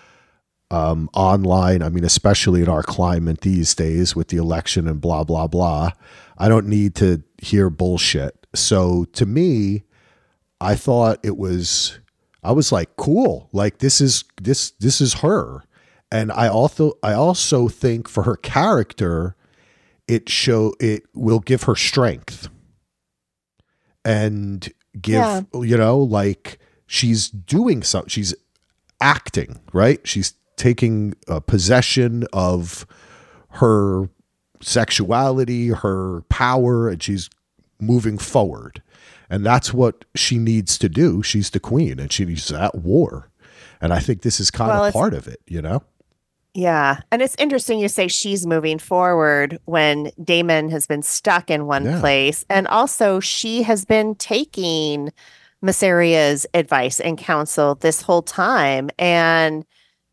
online, I mean, especially in our climate these days with the election and blah, blah, blah. I don't need to hear bullshit. So to me, I thought I was like, cool. Like this is her. And I also think for her character, it will give her strength. And give, like she's doing something. She's acting, right? She's taking possession of her sexuality, her power, and she's moving forward. And that's what she needs to do. She's the queen and she's at war. And I think this is kind of part of it, Yeah. And it's interesting you say she's moving forward when Daemon has been stuck in one place. And also she has been taking Mysaria's advice and counsel this whole time. And,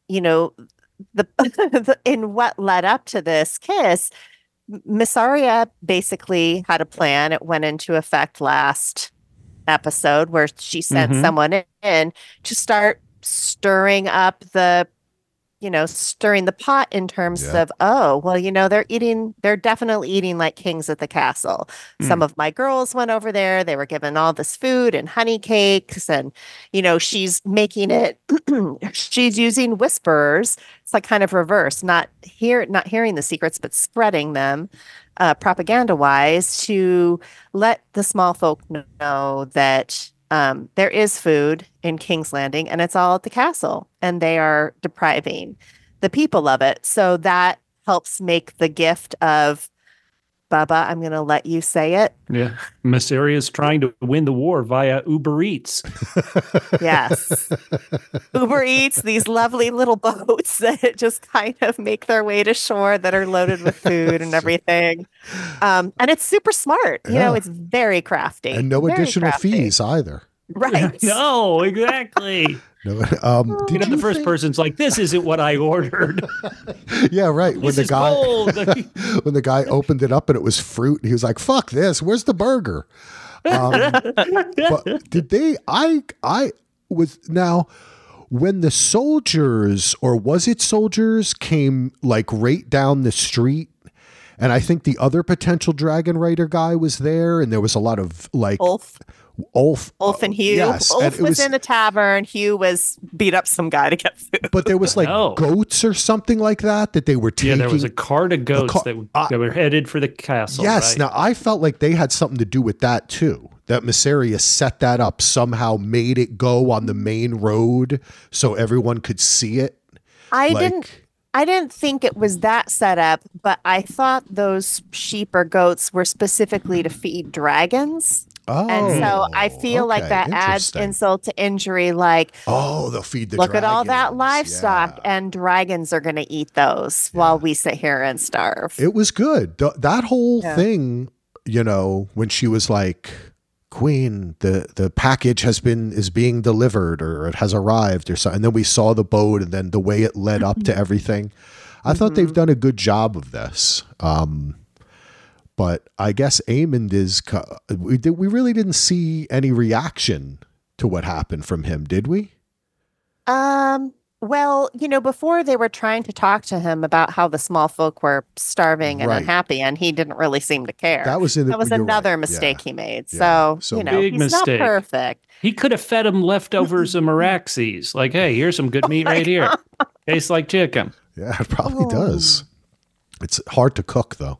in what led up to this kiss, Mysaria basically had a plan. It went into effect last episode where she sent someone in to start stirring up stirring the pot in terms of, they're definitely eating like kings at the castle. Some of my girls went over there. They were given all this food and honey cakes and, she's making it, she's using whisperers. It's like kind of reverse, not hearing the secrets, but spreading them propaganda wise to let the small folk know that there is food in King's Landing and it's all at the castle and they are depriving the people of it. So that helps make the gift of Bubba, I'm going to let you say it. Yeah. Mysaria is trying to win the war via Uber Eats. Yes. Uber Eats, these lovely little boats that just kind of make their way to shore that are loaded with food and everything. And it's super smart. It's very crafty. And no additional fees either. Right. No, exactly. No, the first person's like, this isn't what I ordered. Yeah, right. When the guy opened it up and it was fruit, he was like, fuck this. Where's the burger? But did they, when the soldiers, or was it soldiers, came like right down the street, and I think the other potential dragon rider guy was there, and there was a lot of like Ulf and Hugh. Yes, Ulf was in a tavern. Hugh was beat up some guy to get food. But there was like goats or something like that they were taking. Yeah, there was a cart of goats that were headed for the castle. Yes. Right? Now I felt like they had something to do with that too. That Mysaria set that up, somehow made it go on the main road so everyone could see it. I didn't think it was that set up, but I thought those sheep or goats were specifically to feed dragons. Oh, and so I feel like that adds insult to injury. Like, they'll feed the look dragons. at all that livestock, and dragons are going to eat those while we sit here and starve. It was good. That whole thing, when she was like, Queen, the package is being delivered, or it has arrived, or something. And then we saw the boat, and then the way it led up to everything. I thought they've done a good job of this. But I guess Aemond is. We really didn't see any reaction to what happened from him, did we? Well, before they were trying to talk to him about how the small folk were starving and unhappy, and he didn't really seem to care. That was another mistake he made. Yeah. So big he's mistake. Not perfect. He could have fed him leftovers of Meraxes. Like, hey, here's some good meat right here. Tastes like chicken. Yeah, it probably does. It's hard to cook, though.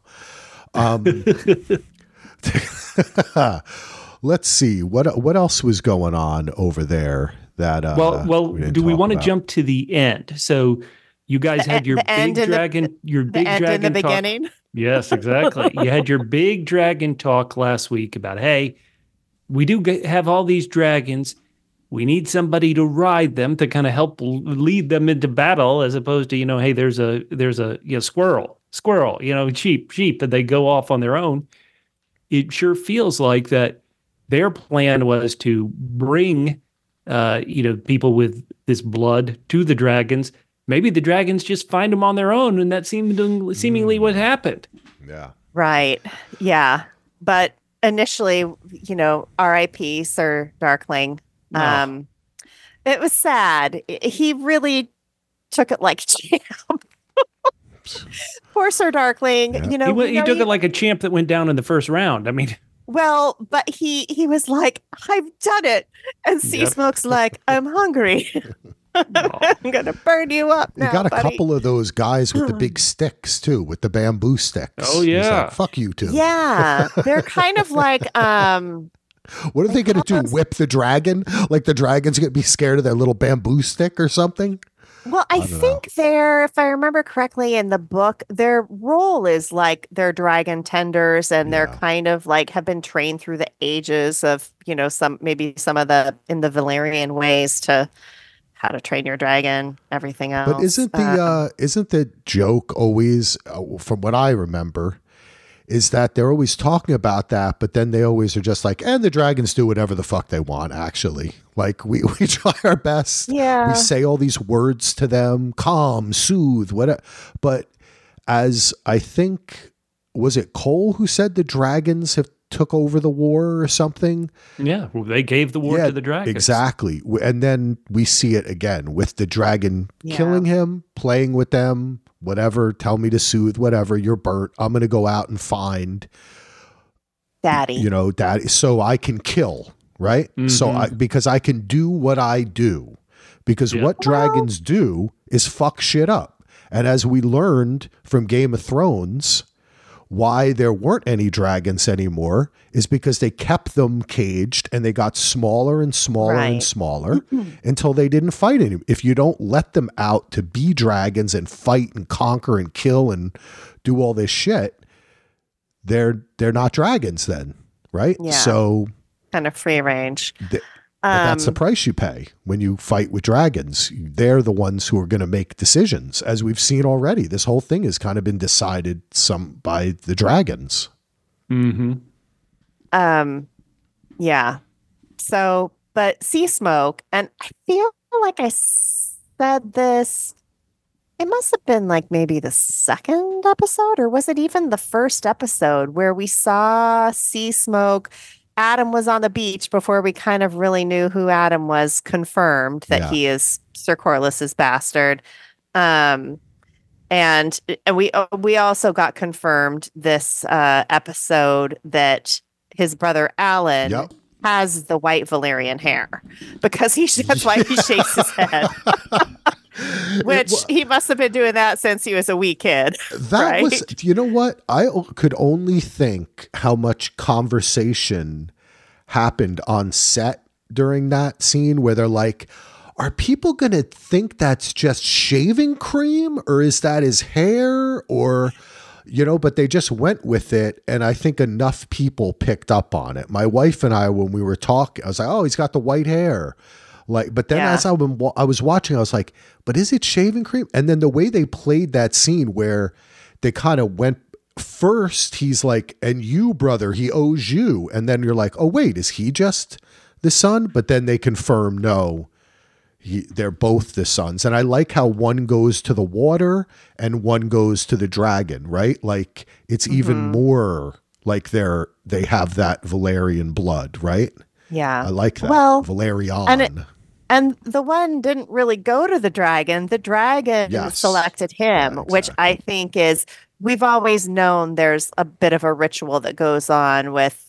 Let's see what else was going on over there. That do we want to jump to the end? So you guys had your big dragon, in the beginning. Yes, exactly. You had your big dragon talk last week about, hey, we do have all these dragons. We need somebody to ride them to kind of help lead them into battle, as opposed to, hey, there's a squirrel, sheep, and they go off on their own. It sure feels like that their plan was to bring, people with this blood to the dragons. Maybe the dragons just find them on their own, and that seemingly what happened. Yeah. Right. Yeah. But initially, R.I.P. Sir Darkling. It was sad. He really took it like champ. Poor Sir Darkling. Yeah. He took it like a champ that went down in the first round. I mean, well, but he was like, I've done it. And Sea Smoke's like, I'm hungry. I'm going to burn you up now, You got a buddy. couple of those guys with the big sticks, too, with the bamboo sticks. Oh, yeah. He's like, fuck you, too. Yeah. They're kind of like What are they going to do? Whip the dragon? Like the dragon's going to be scared of their little bamboo stick or something? Well, I think they're, if I remember correctly in the book, their role is like they're dragon tenders, and they're kind of like have been trained through the ages of, some of the in the Valerian ways to how to train your dragon, everything else. But isn't the joke always, from what I remember, is that they're always talking about that, but then they always are just like, and the dragons do whatever the fuck they want, actually. Like, we try our best. Yeah. We say all these words to them, calm, soothe, whatever. But as I think, was it Cole who said the dragons have took over the war or something? Yeah, well, they gave the war to the dragons. Exactly. And then we see it again with the dragon killing him, playing with them, whatever, tell me to soothe, whatever, you're burnt. I'm going to go out and find Daddy. Daddy, so I can kill, right? Mm-hmm. So because I can do what I do. Because what dragons do is fuck shit up. And as we learned from Game of Thrones, why there weren't any dragons anymore is because they kept them caged and they got smaller and smaller and smaller until they didn't fight anymore. If you don't let them out to be dragons and fight and conquer and kill and do all this shit, they're not dragons then, right? Yeah. So kind of free range. But that's the price you pay when you fight with dragons. They're the ones who are going to make decisions, as we've seen already. This whole thing has kind of been decided by the dragons. Mm-hmm. Yeah. So, but Sea Smoke, and I feel like I said this, it must have been like maybe the second episode, or was it even the first episode where we saw Sea Smoke? Adam was on the beach before we kind of really knew who Adam was, confirmed that he is Sir Corliss's bastard. And we also got confirmed this episode that his brother Alan has the white Valerian hair, because that's why he shakes his head. Which he must have been doing that since he was a wee kid. That was, you know what? I could only think how much conversation happened on set during that scene where they're like, are people going to think that's just shaving cream, or is that his hair? Or, but they just went with it. And I think enough people picked up on it. My wife and I, when we were talking, I was like, oh, he's got the white hair. But then as I was watching, I was like, but is it shaving cream? And then the way they played that scene where they kind of went first, he's like, and you, brother, he owes you. And then you're like, oh, wait, is he just the son? But then they confirm, no, they're both the sons. And I like how one goes to the water and one goes to the dragon, right? Like it's even more like they have that Valerian blood, right? Yeah. I like that. Well, Valerian. And the one didn't really go to the dragon. The dragon selected him, which I think is, we've always known there's a bit of a ritual that goes on with,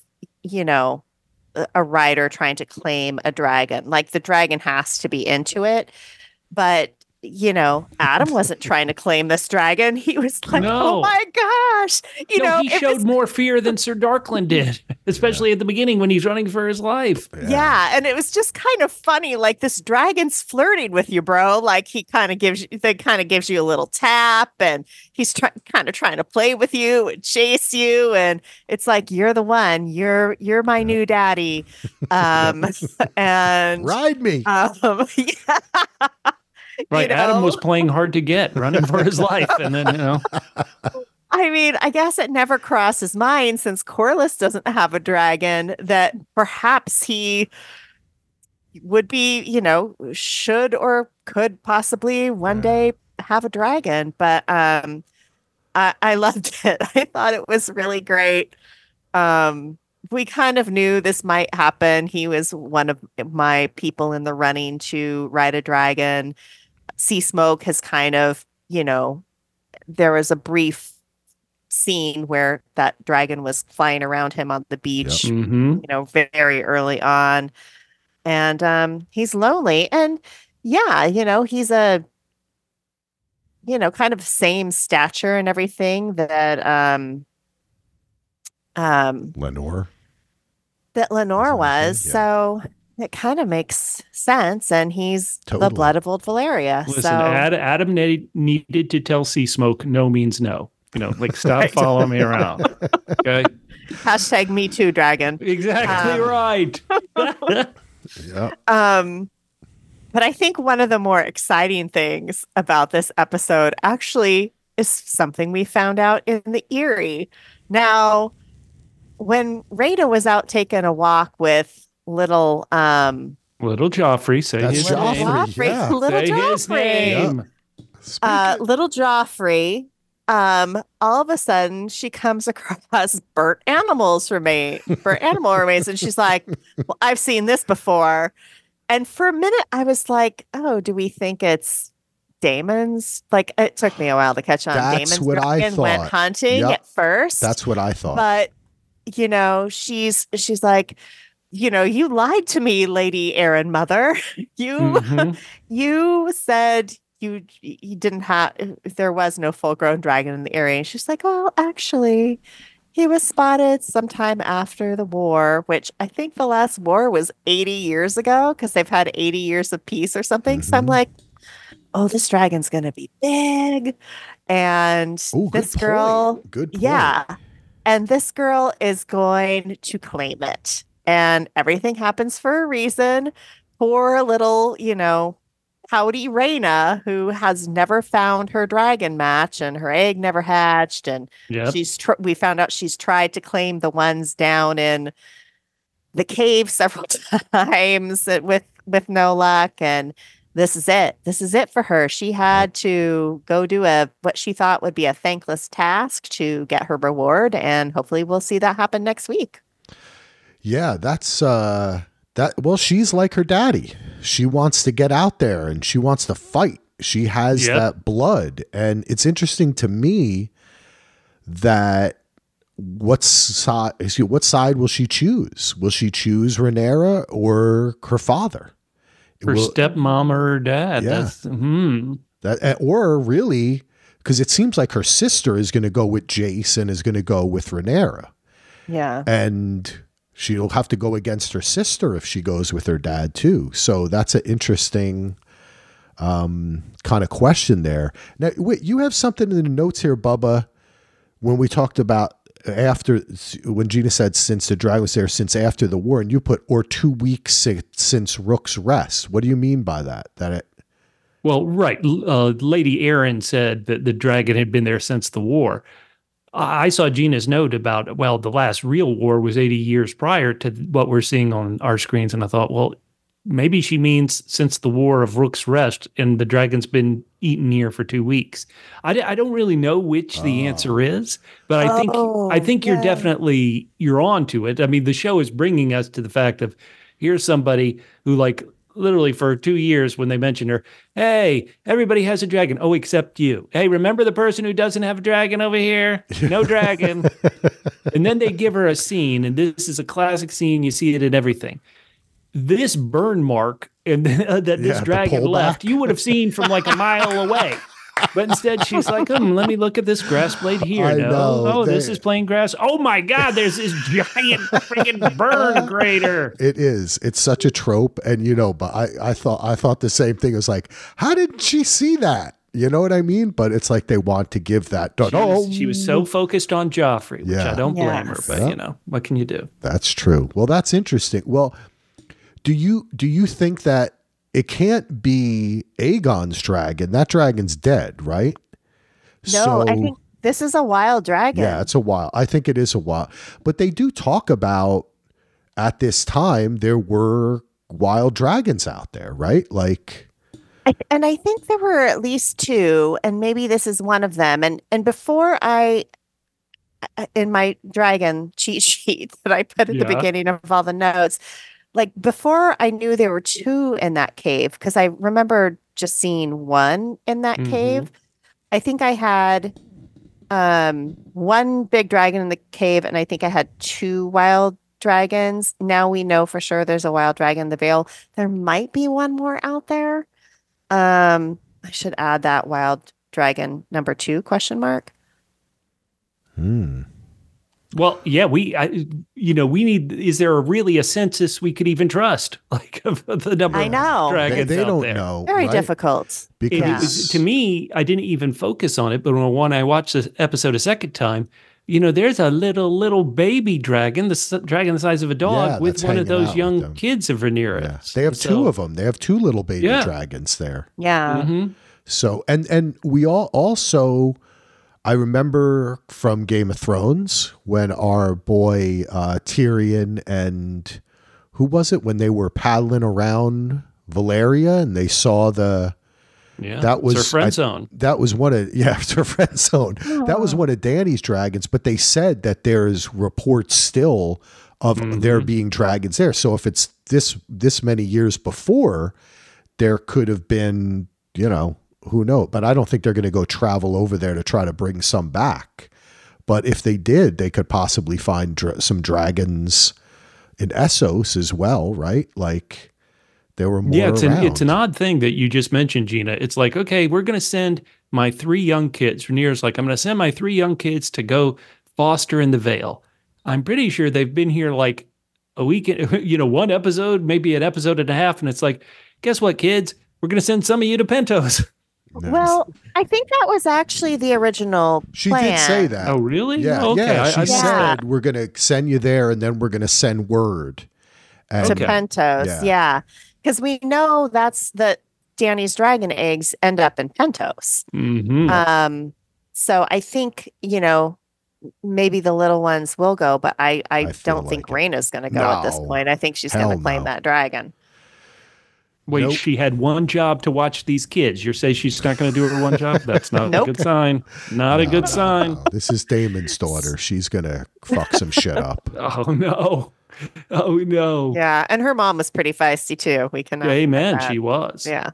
a rider trying to claim a dragon. Like the dragon has to be into it. But, Adam wasn't trying to claim this dragon. He was like, oh my gosh. He showed more fear than Sir Darkland did, especially at the beginning when he's running for his life. Yeah. And it was just kind of funny. Like, this dragon's flirting with you, bro. Like, he kind of gives you a little tap, and he's kind of trying to play with you and chase you. And it's like, you're the one, you're my new daddy. And ride me. Right. Adam was playing hard to get, running for his life. And then, I mean, I guess it never crossed his mind, since Corlys doesn't have a dragon, that perhaps he would be, should or could possibly one day have a dragon. But I loved it. I thought it was really great. We kind of knew this might happen. He was one of my people in the running to ride a dragon. Sea Smoke has kind of, there was a brief scene where that dragon was flying around him on the beach, very early on. And he's lonely. And he's a, kind of same stature and everything that Lenore. that Lenore was. Yeah. So it kind of makes sense. And he's Totally. the blood of old Valeria. Listen, so Adam needed to tell Sea Smoke no means no. Like stop following me around. Okay. hashtag me too, dragon. Exactly right. Yeah. But I think one of the more exciting things about this episode actually is something we found out in the Erie. Now, when Rada was out taking a walk with little Little Joffrey, say That's his Joffrey, name. yeah. Little Say his Joffrey. name. Little Joffrey, all of a sudden she comes across burnt animal remains, and she's like, "Well, I've seen this before." And for a minute, I was like, "Oh, do we think it's Damon's?" Like, it took me a while to catch on. That's Damon's what I dragon went thought. hunting Yep. at first. That's what I thought. But she's like, you lied to me, Lady Aaron Mother. Mhm. You said you didn't have, there was no full grown dragon in the area. And she's like, well, actually, he was spotted sometime after the war, which I think the last war was 80 years ago because they've had 80 years of peace or something. So I'm Mhm. like, oh, this dragon's going to be big. And Ooh, good this girl, point. Good point. yeah. And this girl is going to claim it. And everything happens for a reason. Poor little, pouty Rhaena, who has never found her dragon match and her egg never hatched. And Yep. we found out she's tried to claim the ones down in the cave several times with no luck. And this is it. This is it for her. She had to go do what she thought would be a thankless task to get her reward. And hopefully we'll see that happen next week. Yeah, that's well, she's like her daddy. She wants to get out there and she wants to fight. She has Yep. that blood. And it's interesting to me that what side will she choose? Will she choose Rhaenyra or her father? Her Will- stepmom or her dad. Yeah. That's or really, because it seems like her sister is going to go with Jace and is going to go with Rhaenyra. Yeah. And she'll have to go against her sister if she goes with her dad too. So that's an interesting kind of question there. Now, wait, you have something in the notes here, Bubba, when we talked about when Gina said since the dragon was there since after the war, and you put or 2 weeks since Rook's rest. What do you mean by that? Well, right. Lady Aaron said that the dragon had been there since the war. I saw Gina's note about, well, the last real war was 80 years prior to what we're seeing on our screens. And I thought, well, maybe she means since the War of Rook's Rest and the dragon's been eaten here for 2 weeks. I don't really know which the answer is, but I think you're on to it. I mean, the show is bringing us to the fact of here's somebody who literally for 2 years when they mention her, hey, everybody has a dragon. Oh, except you. Hey, remember the person who doesn't have a dragon over here? No dragon. And then they give her a scene, and this is a classic scene. You see it in everything. This burn mark and that this dragon left, you would have seen from a mile away. But instead, she's like, let me look at this grass blade here. I know. This is plain grass. Oh, my God, there's this giant freaking burn crater. It is. It's such a trope. And, but I thought the same thing. It was like, how did she see that? You know what I mean? But it's like they want to give that. She was so focused on Joffrey, which I don't blame her. But, Yep. what can you do? That's true. Well, that's interesting. Well, do you think that it can't be Aegon's dragon? That dragon's dead, right? No, I think this is a wild dragon. Yeah, it's a wild. I think it is a wild. But they do talk about at this time there were wild dragons out there, right? And I think there were at least two, and maybe this is one of them. And before in my dragon cheat sheet that I put at the beginning of all the notes, before I knew there were two in that cave, because I remember just seeing one in that cave. I think I had one big dragon in the cave, and I think I had two wild dragons. Now we know for sure there's a wild dragon in the Vale. There might be one more out there. I should add that wild dragon number 2 ? Well, yeah, we need. Is there really a census we could even trust? Like of the number I know. of dragons They out don't there. know. Very right? difficult. And it Because was, to me, I didn't even focus on it, but when I watched this episode a second time, there's a little baby dragon, dragon the size of a dog, Yeah, with that's one of hanging those out with young them. kids of Rhaenyra. yeah. They have two of them. They have two little baby Yeah. dragons there. Yeah. Mhm. So and we all also, I remember from Game of Thrones when our boy Tyrion and who was it when they were paddling around Valeria and they saw Yeah, that was it's her friend zone. that was one of it's her friend zone. That was one of Dany's dragons, but they said that there's reports still of there being dragons there. So if it's this many years before, there could have been, who knows? But I don't think they're going to go travel over there to try to bring some back. But if they did, they could possibly find some dragons in Essos as well, right? Like there were more. Yeah, around. it's an odd thing that you just mentioned, Gina. It's like, okay, we're going to send my 3 young kids. Rhaenyra's like, I'm going to send my 3 young kids to go foster in the Vale. I'm pretty sure they've been here like a week, one episode, maybe an episode and a half, and it's like, guess what, kids? We're going to send some of you to Pentos. Nice. Well, I think that was actually the original She plan. did say that. Oh, really? Yeah, Oh, okay. yeah. She I said we're going to send you there, and then we're going to send word. And To Okay. Pentos, yeah. Because we know that's that Dany's dragon eggs end up in Pentos. Mhm. So I think, maybe the little ones will go, but I feel don't think like it. Raina's going to go at this No. point. I think she's going Hell to claim no. that dragon. Wait, Nope. she had one job to watch these kids. You're saying she's not going to do her one job? That's not Nope. a good sign. Not a good sign. No, this is Damon's daughter. She's going to fuck some shit up. Oh, no. Oh, no. Yeah, and her mom was pretty feisty too. We can Amen. She was. Yeah.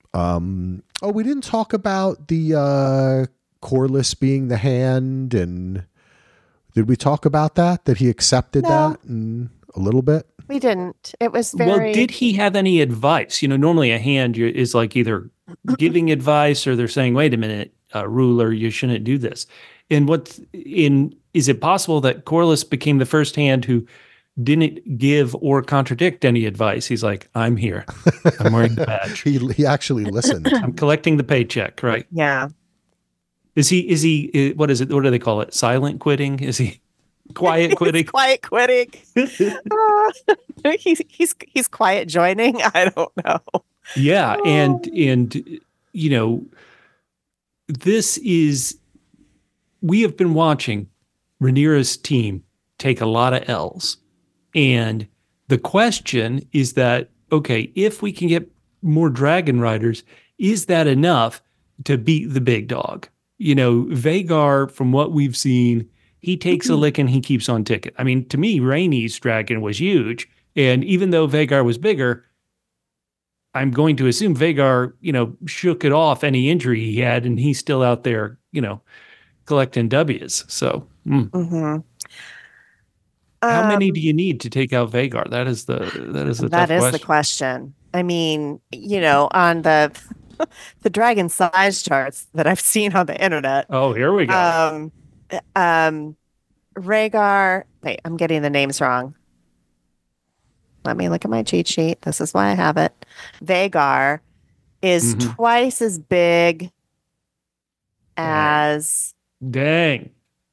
We didn't talk about the Corlys being the hand, and did we talk about that he accepted No. that and a little bit? We didn't. It was very Well, did he have any advice? Normally a hand is like either giving advice or they're saying, wait a minute, ruler, you shouldn't do this. And is it possible that Corlys became the first hand who didn't give or contradict any advice? He's like, I'm here. I'm wearing the badge. He actually listened. I'm collecting the paycheck, right? Yeah. Is he, what is it? What do they call it? Silent quitting? Is he quiet quitting? Quiet quitting. He's quiet joining. I don't know. Yeah, and this is, we have been watching Rhaenyra's team take a lot of L's, and the question is that, okay, if we can get more dragon riders, is that enough to beat the big dog? Vhagar, from what we've seen, he takes a lick and he keeps on ticking. I mean, to me, Rhaenys dragon was huge, and even though Vhagar was bigger, I'm going to assume Vhagar, shook it off any injury he had, and he's still out there, collecting W's. So, Mm-hmm. how many do you need to take out Vhagar? That is the tough question. the question. I mean, on the the dragon size charts that I've seen on the internet, Oh, here we go. Rhaegar. Wait, I'm getting the names wrong. Let me look at my cheat sheet. This is why I have it. Vhagar is Mhm. twice as big as Dang.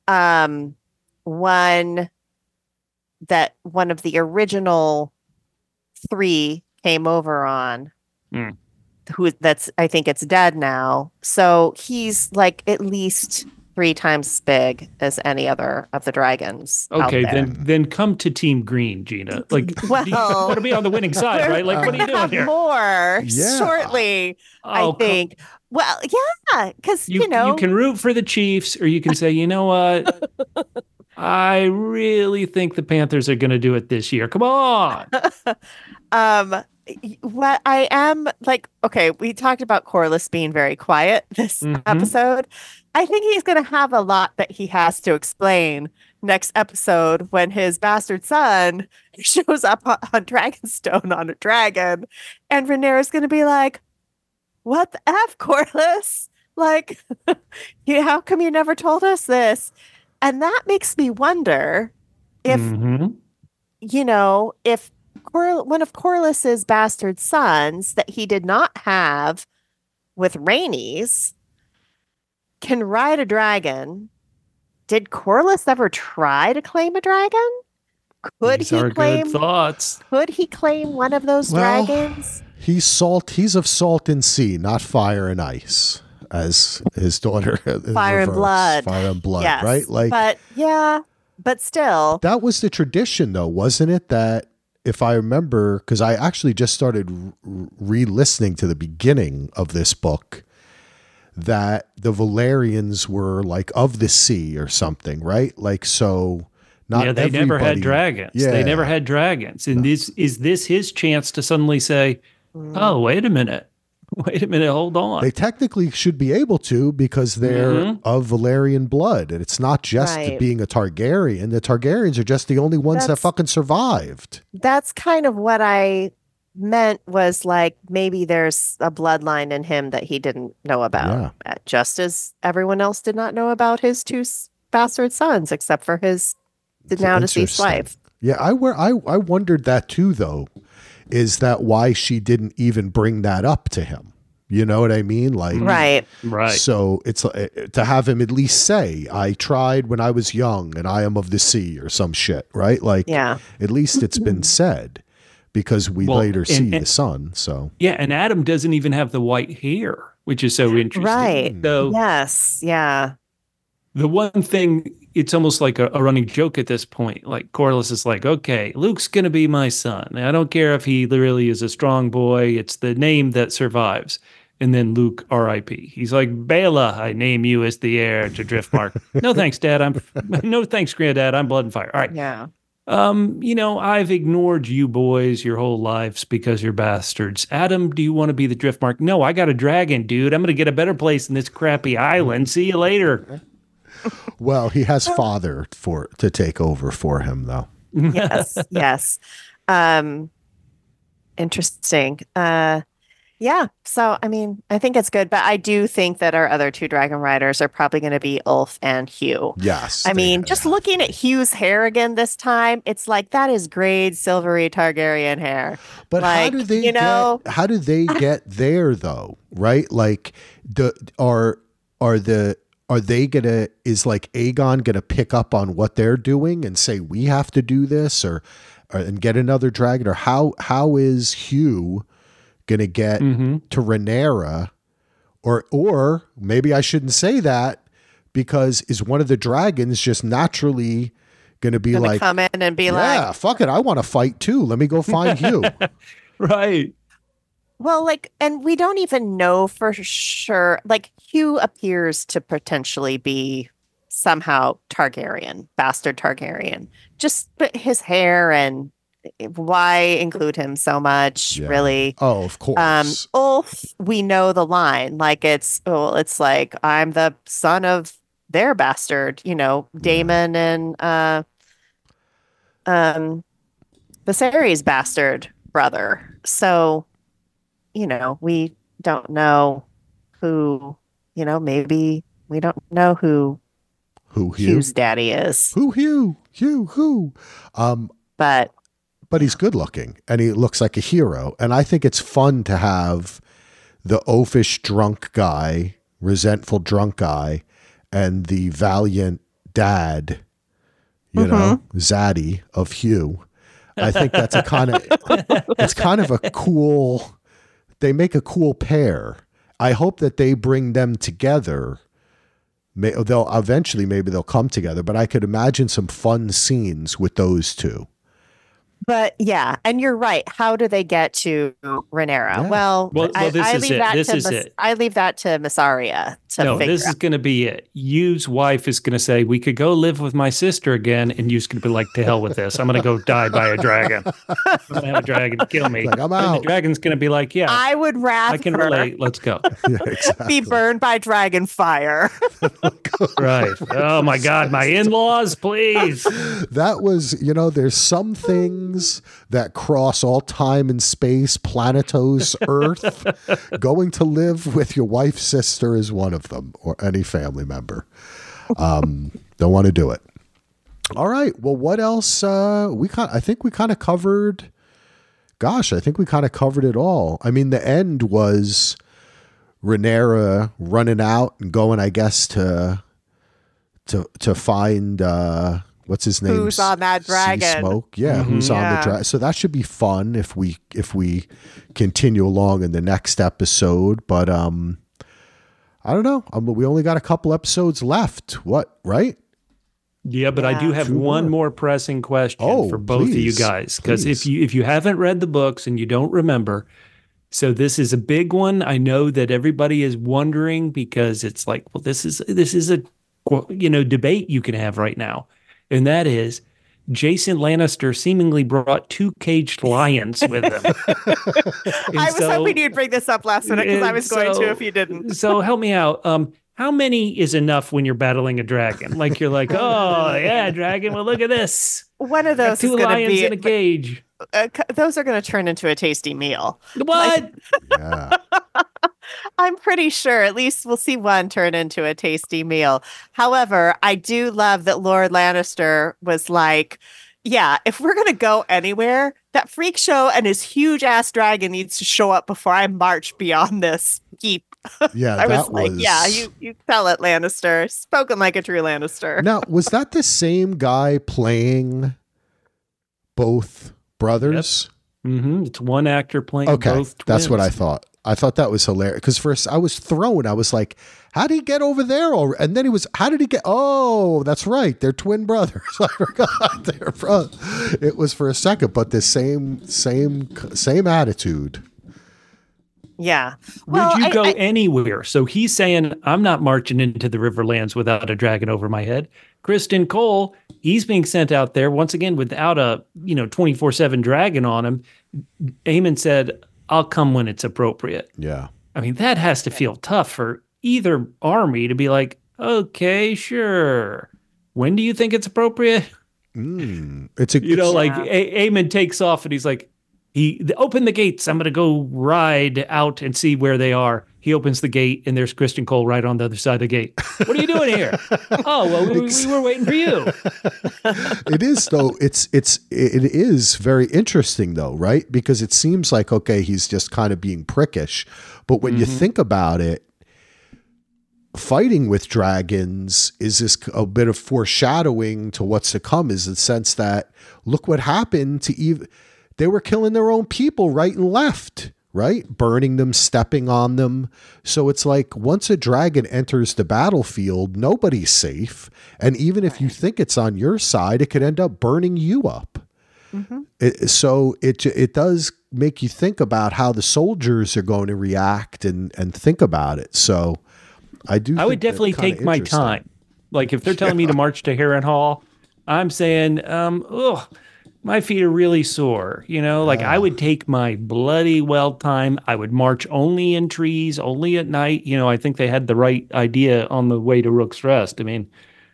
one of the original 3 came over on. Hmm. I think it's dead now. So he's like at least 3 times as big as any other of the dragons. out Okay, there. then come to Team Green, Gina. Like, Well- you want to be on the winning side, right? Like, what are you We'll doing have here? more Yeah. shortly, Oh, I think. Well, yeah, because You can root for the Chiefs, or you can say, you know what? I really think the Panthers are going to do it this year. Come on. What I am like, okay, we talked about Corlys being very quiet this Mhm. episode. I think he's going to have a lot that he has to explain next episode when his bastard son shows up on Dragonstone on a dragon, and Rhaenyra's going to be like, "What the f, Corlys? Like, how come you never told us this?" and that makes me wonder if, Mhm. if one of Corlys's bastard sons that he did not have with Rhaenys can ride a dragon. Did Corlys ever try to claim a dragon? These are good thoughts. Could he claim one of those dragons? He's of salt and sea, not fire and ice, as his daughter. Fire and blood. Fire and blood, yes. right? But still. That was the tradition, though, wasn't it? That, if I remember, because I actually just started re-listening to the beginning of this book, that the Valyrians were like of the sea or something, right? Like, so not they never had dragons. Yeah. They never had dragons. And is this his chance to suddenly say, oh, wait a minute, hold on. They technically should be able to, because they're of Valyrian blood. And it's not just being a Targaryen. The Targaryens are just the only ones that fucking survived. That's kind of what I meant, was like, maybe there's a bloodline in him that he didn't know about, just as everyone else did not know about his two bastard sons, except for his now deceased wife. Yeah, I wondered that too, though. Is that why she didn't even bring that up to him? You know what I mean? Like, right. So it's to have him at least say, I tried when I was young and I am of the sea, or some shit, right? Like, at least it's been said, because we later see the son. So and Adam doesn't even have the white hair, which is so interesting. Right. So yes. Yeah. The one thing, it's almost like a running joke at this point. Like, Corlys is like, okay, Luke's going to be my son. I don't care if he really is a strong boy. It's the name that survives. And then Luke, R.I.P. He's like, Bela, I name you as the heir to Driftmark. No thanks, Dad. No thanks, Granddad. I'm Blood and Fire. All right. Yeah. I've ignored you boys your whole lives because you're bastards. Adam, do you want to be the Driftmark? No, I got a dragon, dude. I'm going to get a better place than this crappy island. See you later. Well, he has father to take over for him, though. Yes. Interesting. So, I mean, I think it's good, but I do think that our other two dragon riders are probably going to be Ulf and Hugh. Yes. I mean, just looking at Hugh's hair again this time, it's like, that is grade silvery Targaryen hair. But like, how do they get there, though? Right? Like, is like Aegon gonna pick up on what they're doing and say, we have to do this, or and get another dragon? Or how is Hugh gonna get to Rhaenyra? Or maybe I shouldn't say that, because is one of the dragons just naturally gonna be like, come in and be like, yeah, fuck it, I want to fight too, let me go find Hugh. Right. Well, like, and we don't even know for sure. Like, Hugh appears to potentially be somehow Targaryen, bastard Targaryen. Just his hair, and why include him so much, really? Oh, of course. Ulf, we know the line. Like, it's like, I'm the son of their bastard, Daemon and Viserys' bastard brother. So, we don't know who, maybe we don't know who Hugh's daddy is. Who? But he's good looking, and he looks like a hero. And I think it's fun to have the oafish drunk guy, resentful drunk guy, and the valiant dad, Zaddy of Hugh. I think that's it's kind of a cool. They make a cool pair. I hope that they bring them together. Maybe they'll come together, but I could imagine some fun scenes with those two. But yeah, and you're right. How do they get to Rhaenyra? Yeah. Well, this is it. This is it. I leave that to Mysaria to figure this is out. going to be it. Yu's wife is going to say, we could go live with my sister again, and Yu's going to be like, to hell with this. I'm going to go die by a dragon. I'm going to have a dragon kill me. Like, I'm and out. the dragon's going to be like, yeah, I would rather I can relate. Let's go. Yeah, exactly. be burned by dragon fire. Right. Oh my God, my in-laws, please. That was, there's some things that cross all time and space, Planetos, Earth. Going to live with your wife's sister is one of them, or any family member. Don't want to do it. All right. Well, what else? I think we kind of covered. Gosh, I think we kind of covered it all. I mean, the end was Rhaenyra running out and going, I guess, to find what's his name? Who's on that dragon? Smoke. Yeah, who's on the dragon? So that should be fun if we continue along in the next episode. But I don't know. We only got a couple episodes left. What? Right? Yeah, but I do have one more pressing question for both of you guys, because if you haven't read the books and you don't remember, so this is a big one. I know that everybody is wondering, because it's like, well, this is a debate you can have right now, and that is Jason Lannister seemingly brought 2 caged lions with him. I was hoping you'd bring this up last minute, because I was going to if you didn't. So help me out. How many is enough when you're battling a dragon? Like, you're like, oh yeah, dragon. Well, look at this. One of those is 2 lions in a cage. Those are going to turn into a tasty meal. What? Yeah. I'm pretty sure at least we'll see one turn into a tasty meal. However, I do love that Lord Lannister was like, yeah, if we're going to go anywhere, that freak show and his huge ass dragon needs to show up before I march beyond this keep. Yeah, I was like, yeah, you tell it, Lannister. Spoken like a true Lannister. Now, was that the same guy playing both brothers? Yep. Mm-hmm. It's one actor playing both twins. That's what I thought. I thought that was hilarious, because first I was thrown. I was like, how did he get over there? And then how did he get? Oh, that's right. They're twin brothers. I forgot. It was for a second, but the same attitude. Yeah. Would you go anywhere? So he's saying, I'm not marching into the Riverlands without a dragon over my head. Kristen Cole, he's being sent out there once again without a 24/7 dragon on him. Aemon said, I'll come when it's appropriate. Yeah. I mean, that has to feel tough for either army to be like, okay, sure. When do you think it's appropriate? It's a Aemon takes off and he's like, open the gates. I'm going to go ride out and see where they are. He opens the gate and there's Kristen Cole right on the other side of the gate. What are you doing here? Oh, well, we were waiting for you. It is, though. It is very interesting, though, right? Because it seems like, okay, he's just kind of being prickish. But when you think about it, fighting with dragons is this a bit of foreshadowing to what's to come, is the sense that look what happened to they were killing their own people right and left, right? Burning them, stepping on them. So it's like once a dragon enters the battlefield, nobody's safe. And even if you think it's on your side, it could end up burning you up. Mm-hmm. It does make you think about how the soldiers are going to react and think about it. So I would definitely take my time. Like if they're telling me to march to Harrenhal, I'm saying, my feet are really sore. I would take my bloody well time. I would march only in trees, only at night. I think they had the right idea on the way to Rook's Rest. I mean,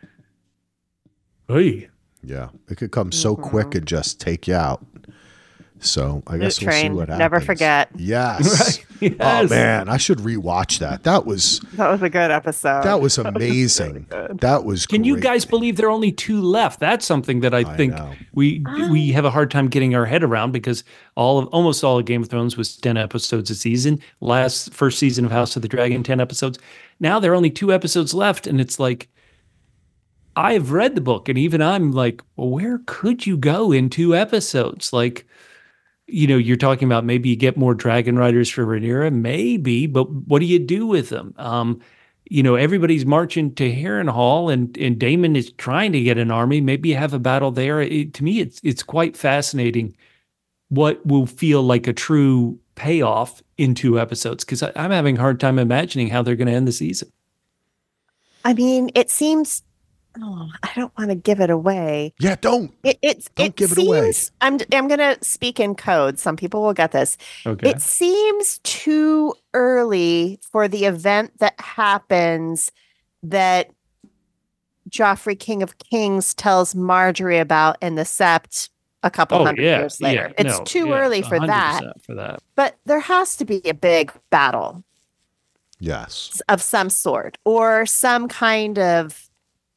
hey. Yeah, it could come so quick and just take you out. So I guess we'll see what happens. Never forget. Yes. Yes. Oh man, I should rewatch that. That was a good episode. That was amazing. That was Can great. you guys believe there are only 2 left? That's something that I think we have a hard time getting our head around, because almost all of Game of Thrones was 10 episodes a season. First season of House of the Dragon, 10 episodes. Now there are only 2 episodes left, and it's like, I've read the book, and even I'm like, well, where could you go in 2 episodes? Like, you're talking about maybe you get more dragon riders for Rhaenyra, maybe, but what do you do with them? Everybody's marching to Harrenhal, and Daemon is trying to get an army. Maybe you have a battle there. To me, it's quite fascinating what will feel like a true payoff in 2 episodes, because I'm having a hard time imagining how they're going to end the season. I mean, it seems... Oh, I don't want to give it away. Yeah, don't give it away. I'm going to speak in code. Some people will get this. Okay. It seems too early for the event that happens that Joffrey, King of Kings, tells Marjorie about in the Sept a couple hundred years later. It's too early for that. But there has to be a big battle. Yes. Of some sort, or some kind of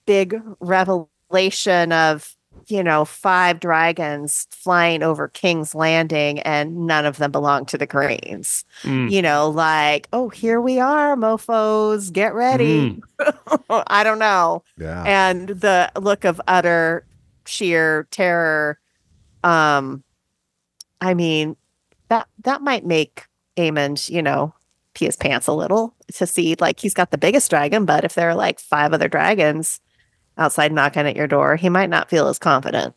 big revelation of, 5 dragons flying over King's Landing and none of them belong to the Greens. Like, oh, here we are, mofos, get ready. I don't know. Yeah. And the look of utter sheer terror. I mean, that might make Aemond, pee his pants a little to see, like, he's got the biggest dragon, but if there are like 5 other dragons outside knocking at your door, he might not feel as confident.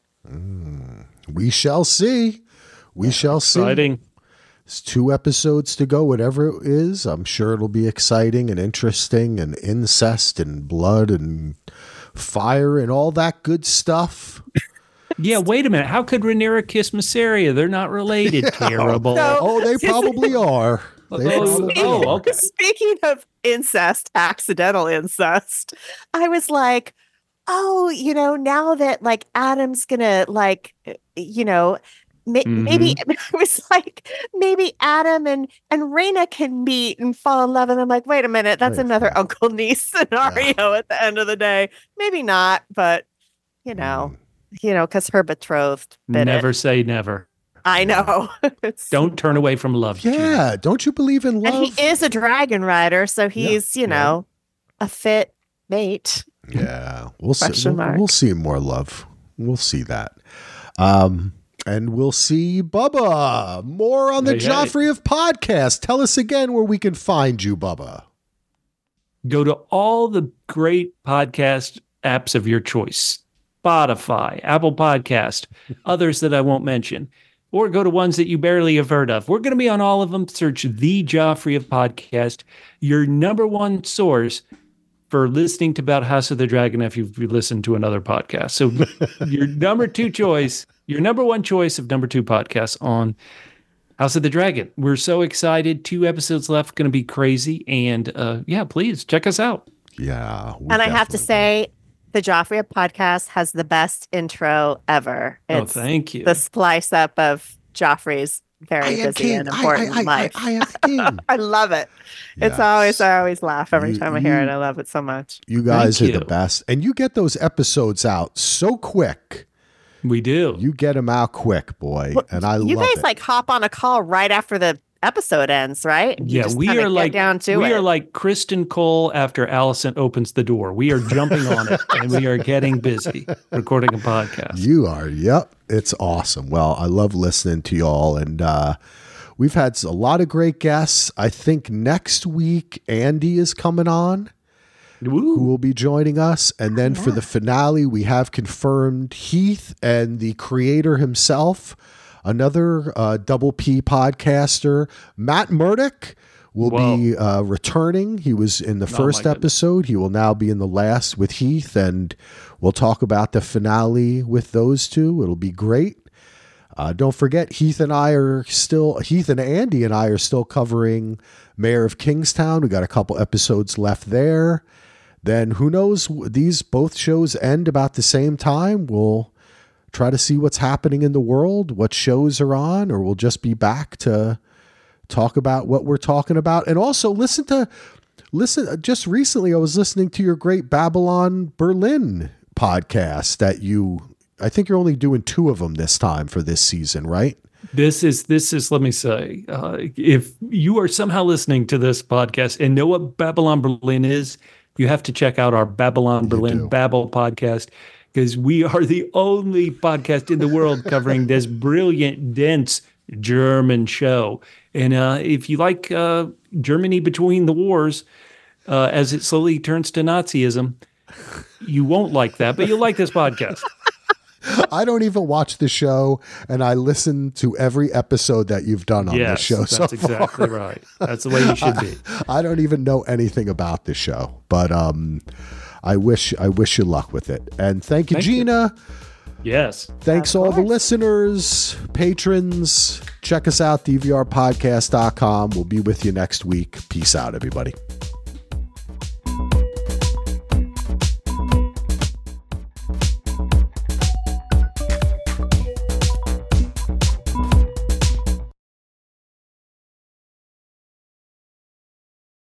We shall see. We shall see. Exciting. It's 2 episodes to go, whatever it is. I'm sure it'll be exciting and interesting and incest and blood and fire and all that good stuff. Yeah, wait a minute. How could Rhaenyra kiss Mysaria? They're not related. Terrible. Oh, they probably are. Okay. Speaking of incest, accidental incest, I was like, oh, now that like Adam's gonna like, maybe I was like, maybe Adam and Rhaena can meet and fall in love. And I'm like, wait a minute, that's another uncle niece scenario at the end of the day. Maybe not, but because her betrothed bit Never it. Say never. I know. Don't turn away from love. Yeah, Gina. don't you believe in love? And he is a dragon rider, so he's, a fit mate. Yeah, we'll see. We'll see more love. We'll see that. And we'll see Bubba. More on the Joffrey of Podcast. Tell us again where we can find you, Bubba. Go to all the great podcast apps of your choice. Spotify, Apple Podcast, others that I won't mention, or go to ones that you barely have heard of. We're going to be on all of them. Search The Joffrey of Podcast, your number one source for listening to about House of the Dragon if you've listened to another podcast. So your number one choice of number 2 podcasts on House of the Dragon. We're so excited. 2 episodes left, going to be crazy. And please check us out. Yeah. And I have to say, the Joffrey Podcast has the best intro ever. It's thank you. The splice up of Joffrey's very busy and important life. I am king. I love it. Yes. I always laugh every time I hear it. I love it so much. You guys are the best. And you get those episodes out so quick. We do. You get them out quick, boy. Well, and I love it. You guys like hop on a call right after the episode ends, right? Yeah, we are like Kristen Cole after Allison opens the door. We are jumping on it and we are getting busy recording a podcast. You are. Yep. It's awesome. Well, I love listening to y'all. And we've had a lot of great guests. I think next week, Andy is coming on. Who will be joining us. And then for the finale, we have confirmed Heath and the creator himself, another Double P podcaster, Matt Murdock, will be returning. He was in the first episode. He will now be in the last with Heath, and we'll talk about the finale with those 2. It'll be great. Don't forget, Heath and Andy and I are still covering Mayor of Kingstown. We got a couple episodes left there. Then who knows? These both shows end about the same time. We'll try to see what's happening in the world, what shows are on, or we'll just be back to talk about what we're talking about. And also listen, just recently I was listening to your great Babylon Berlin podcast that I think you're only doing 2 of them this time for this season, right? This is, let me say, if you are somehow listening to this podcast and know what Babylon Berlin is, you have to check out our Babylon Berlin Babel podcast, because we are the only podcast in the world covering this brilliant, dense German show. And if you like Germany between the wars, as it slowly turns to Nazism, you won't like that, but you'll like this podcast. I don't even watch the show, and I listen to every episode that you've done on this show so far. That's exactly right. That's the way you should be. I don't even know anything about the show, but I wish you luck with it. And thank you, Gina. Yes. Thanks all the listeners, patrons. Check us out, dvrpodcast.com. We'll be with you next week. Peace out, everybody.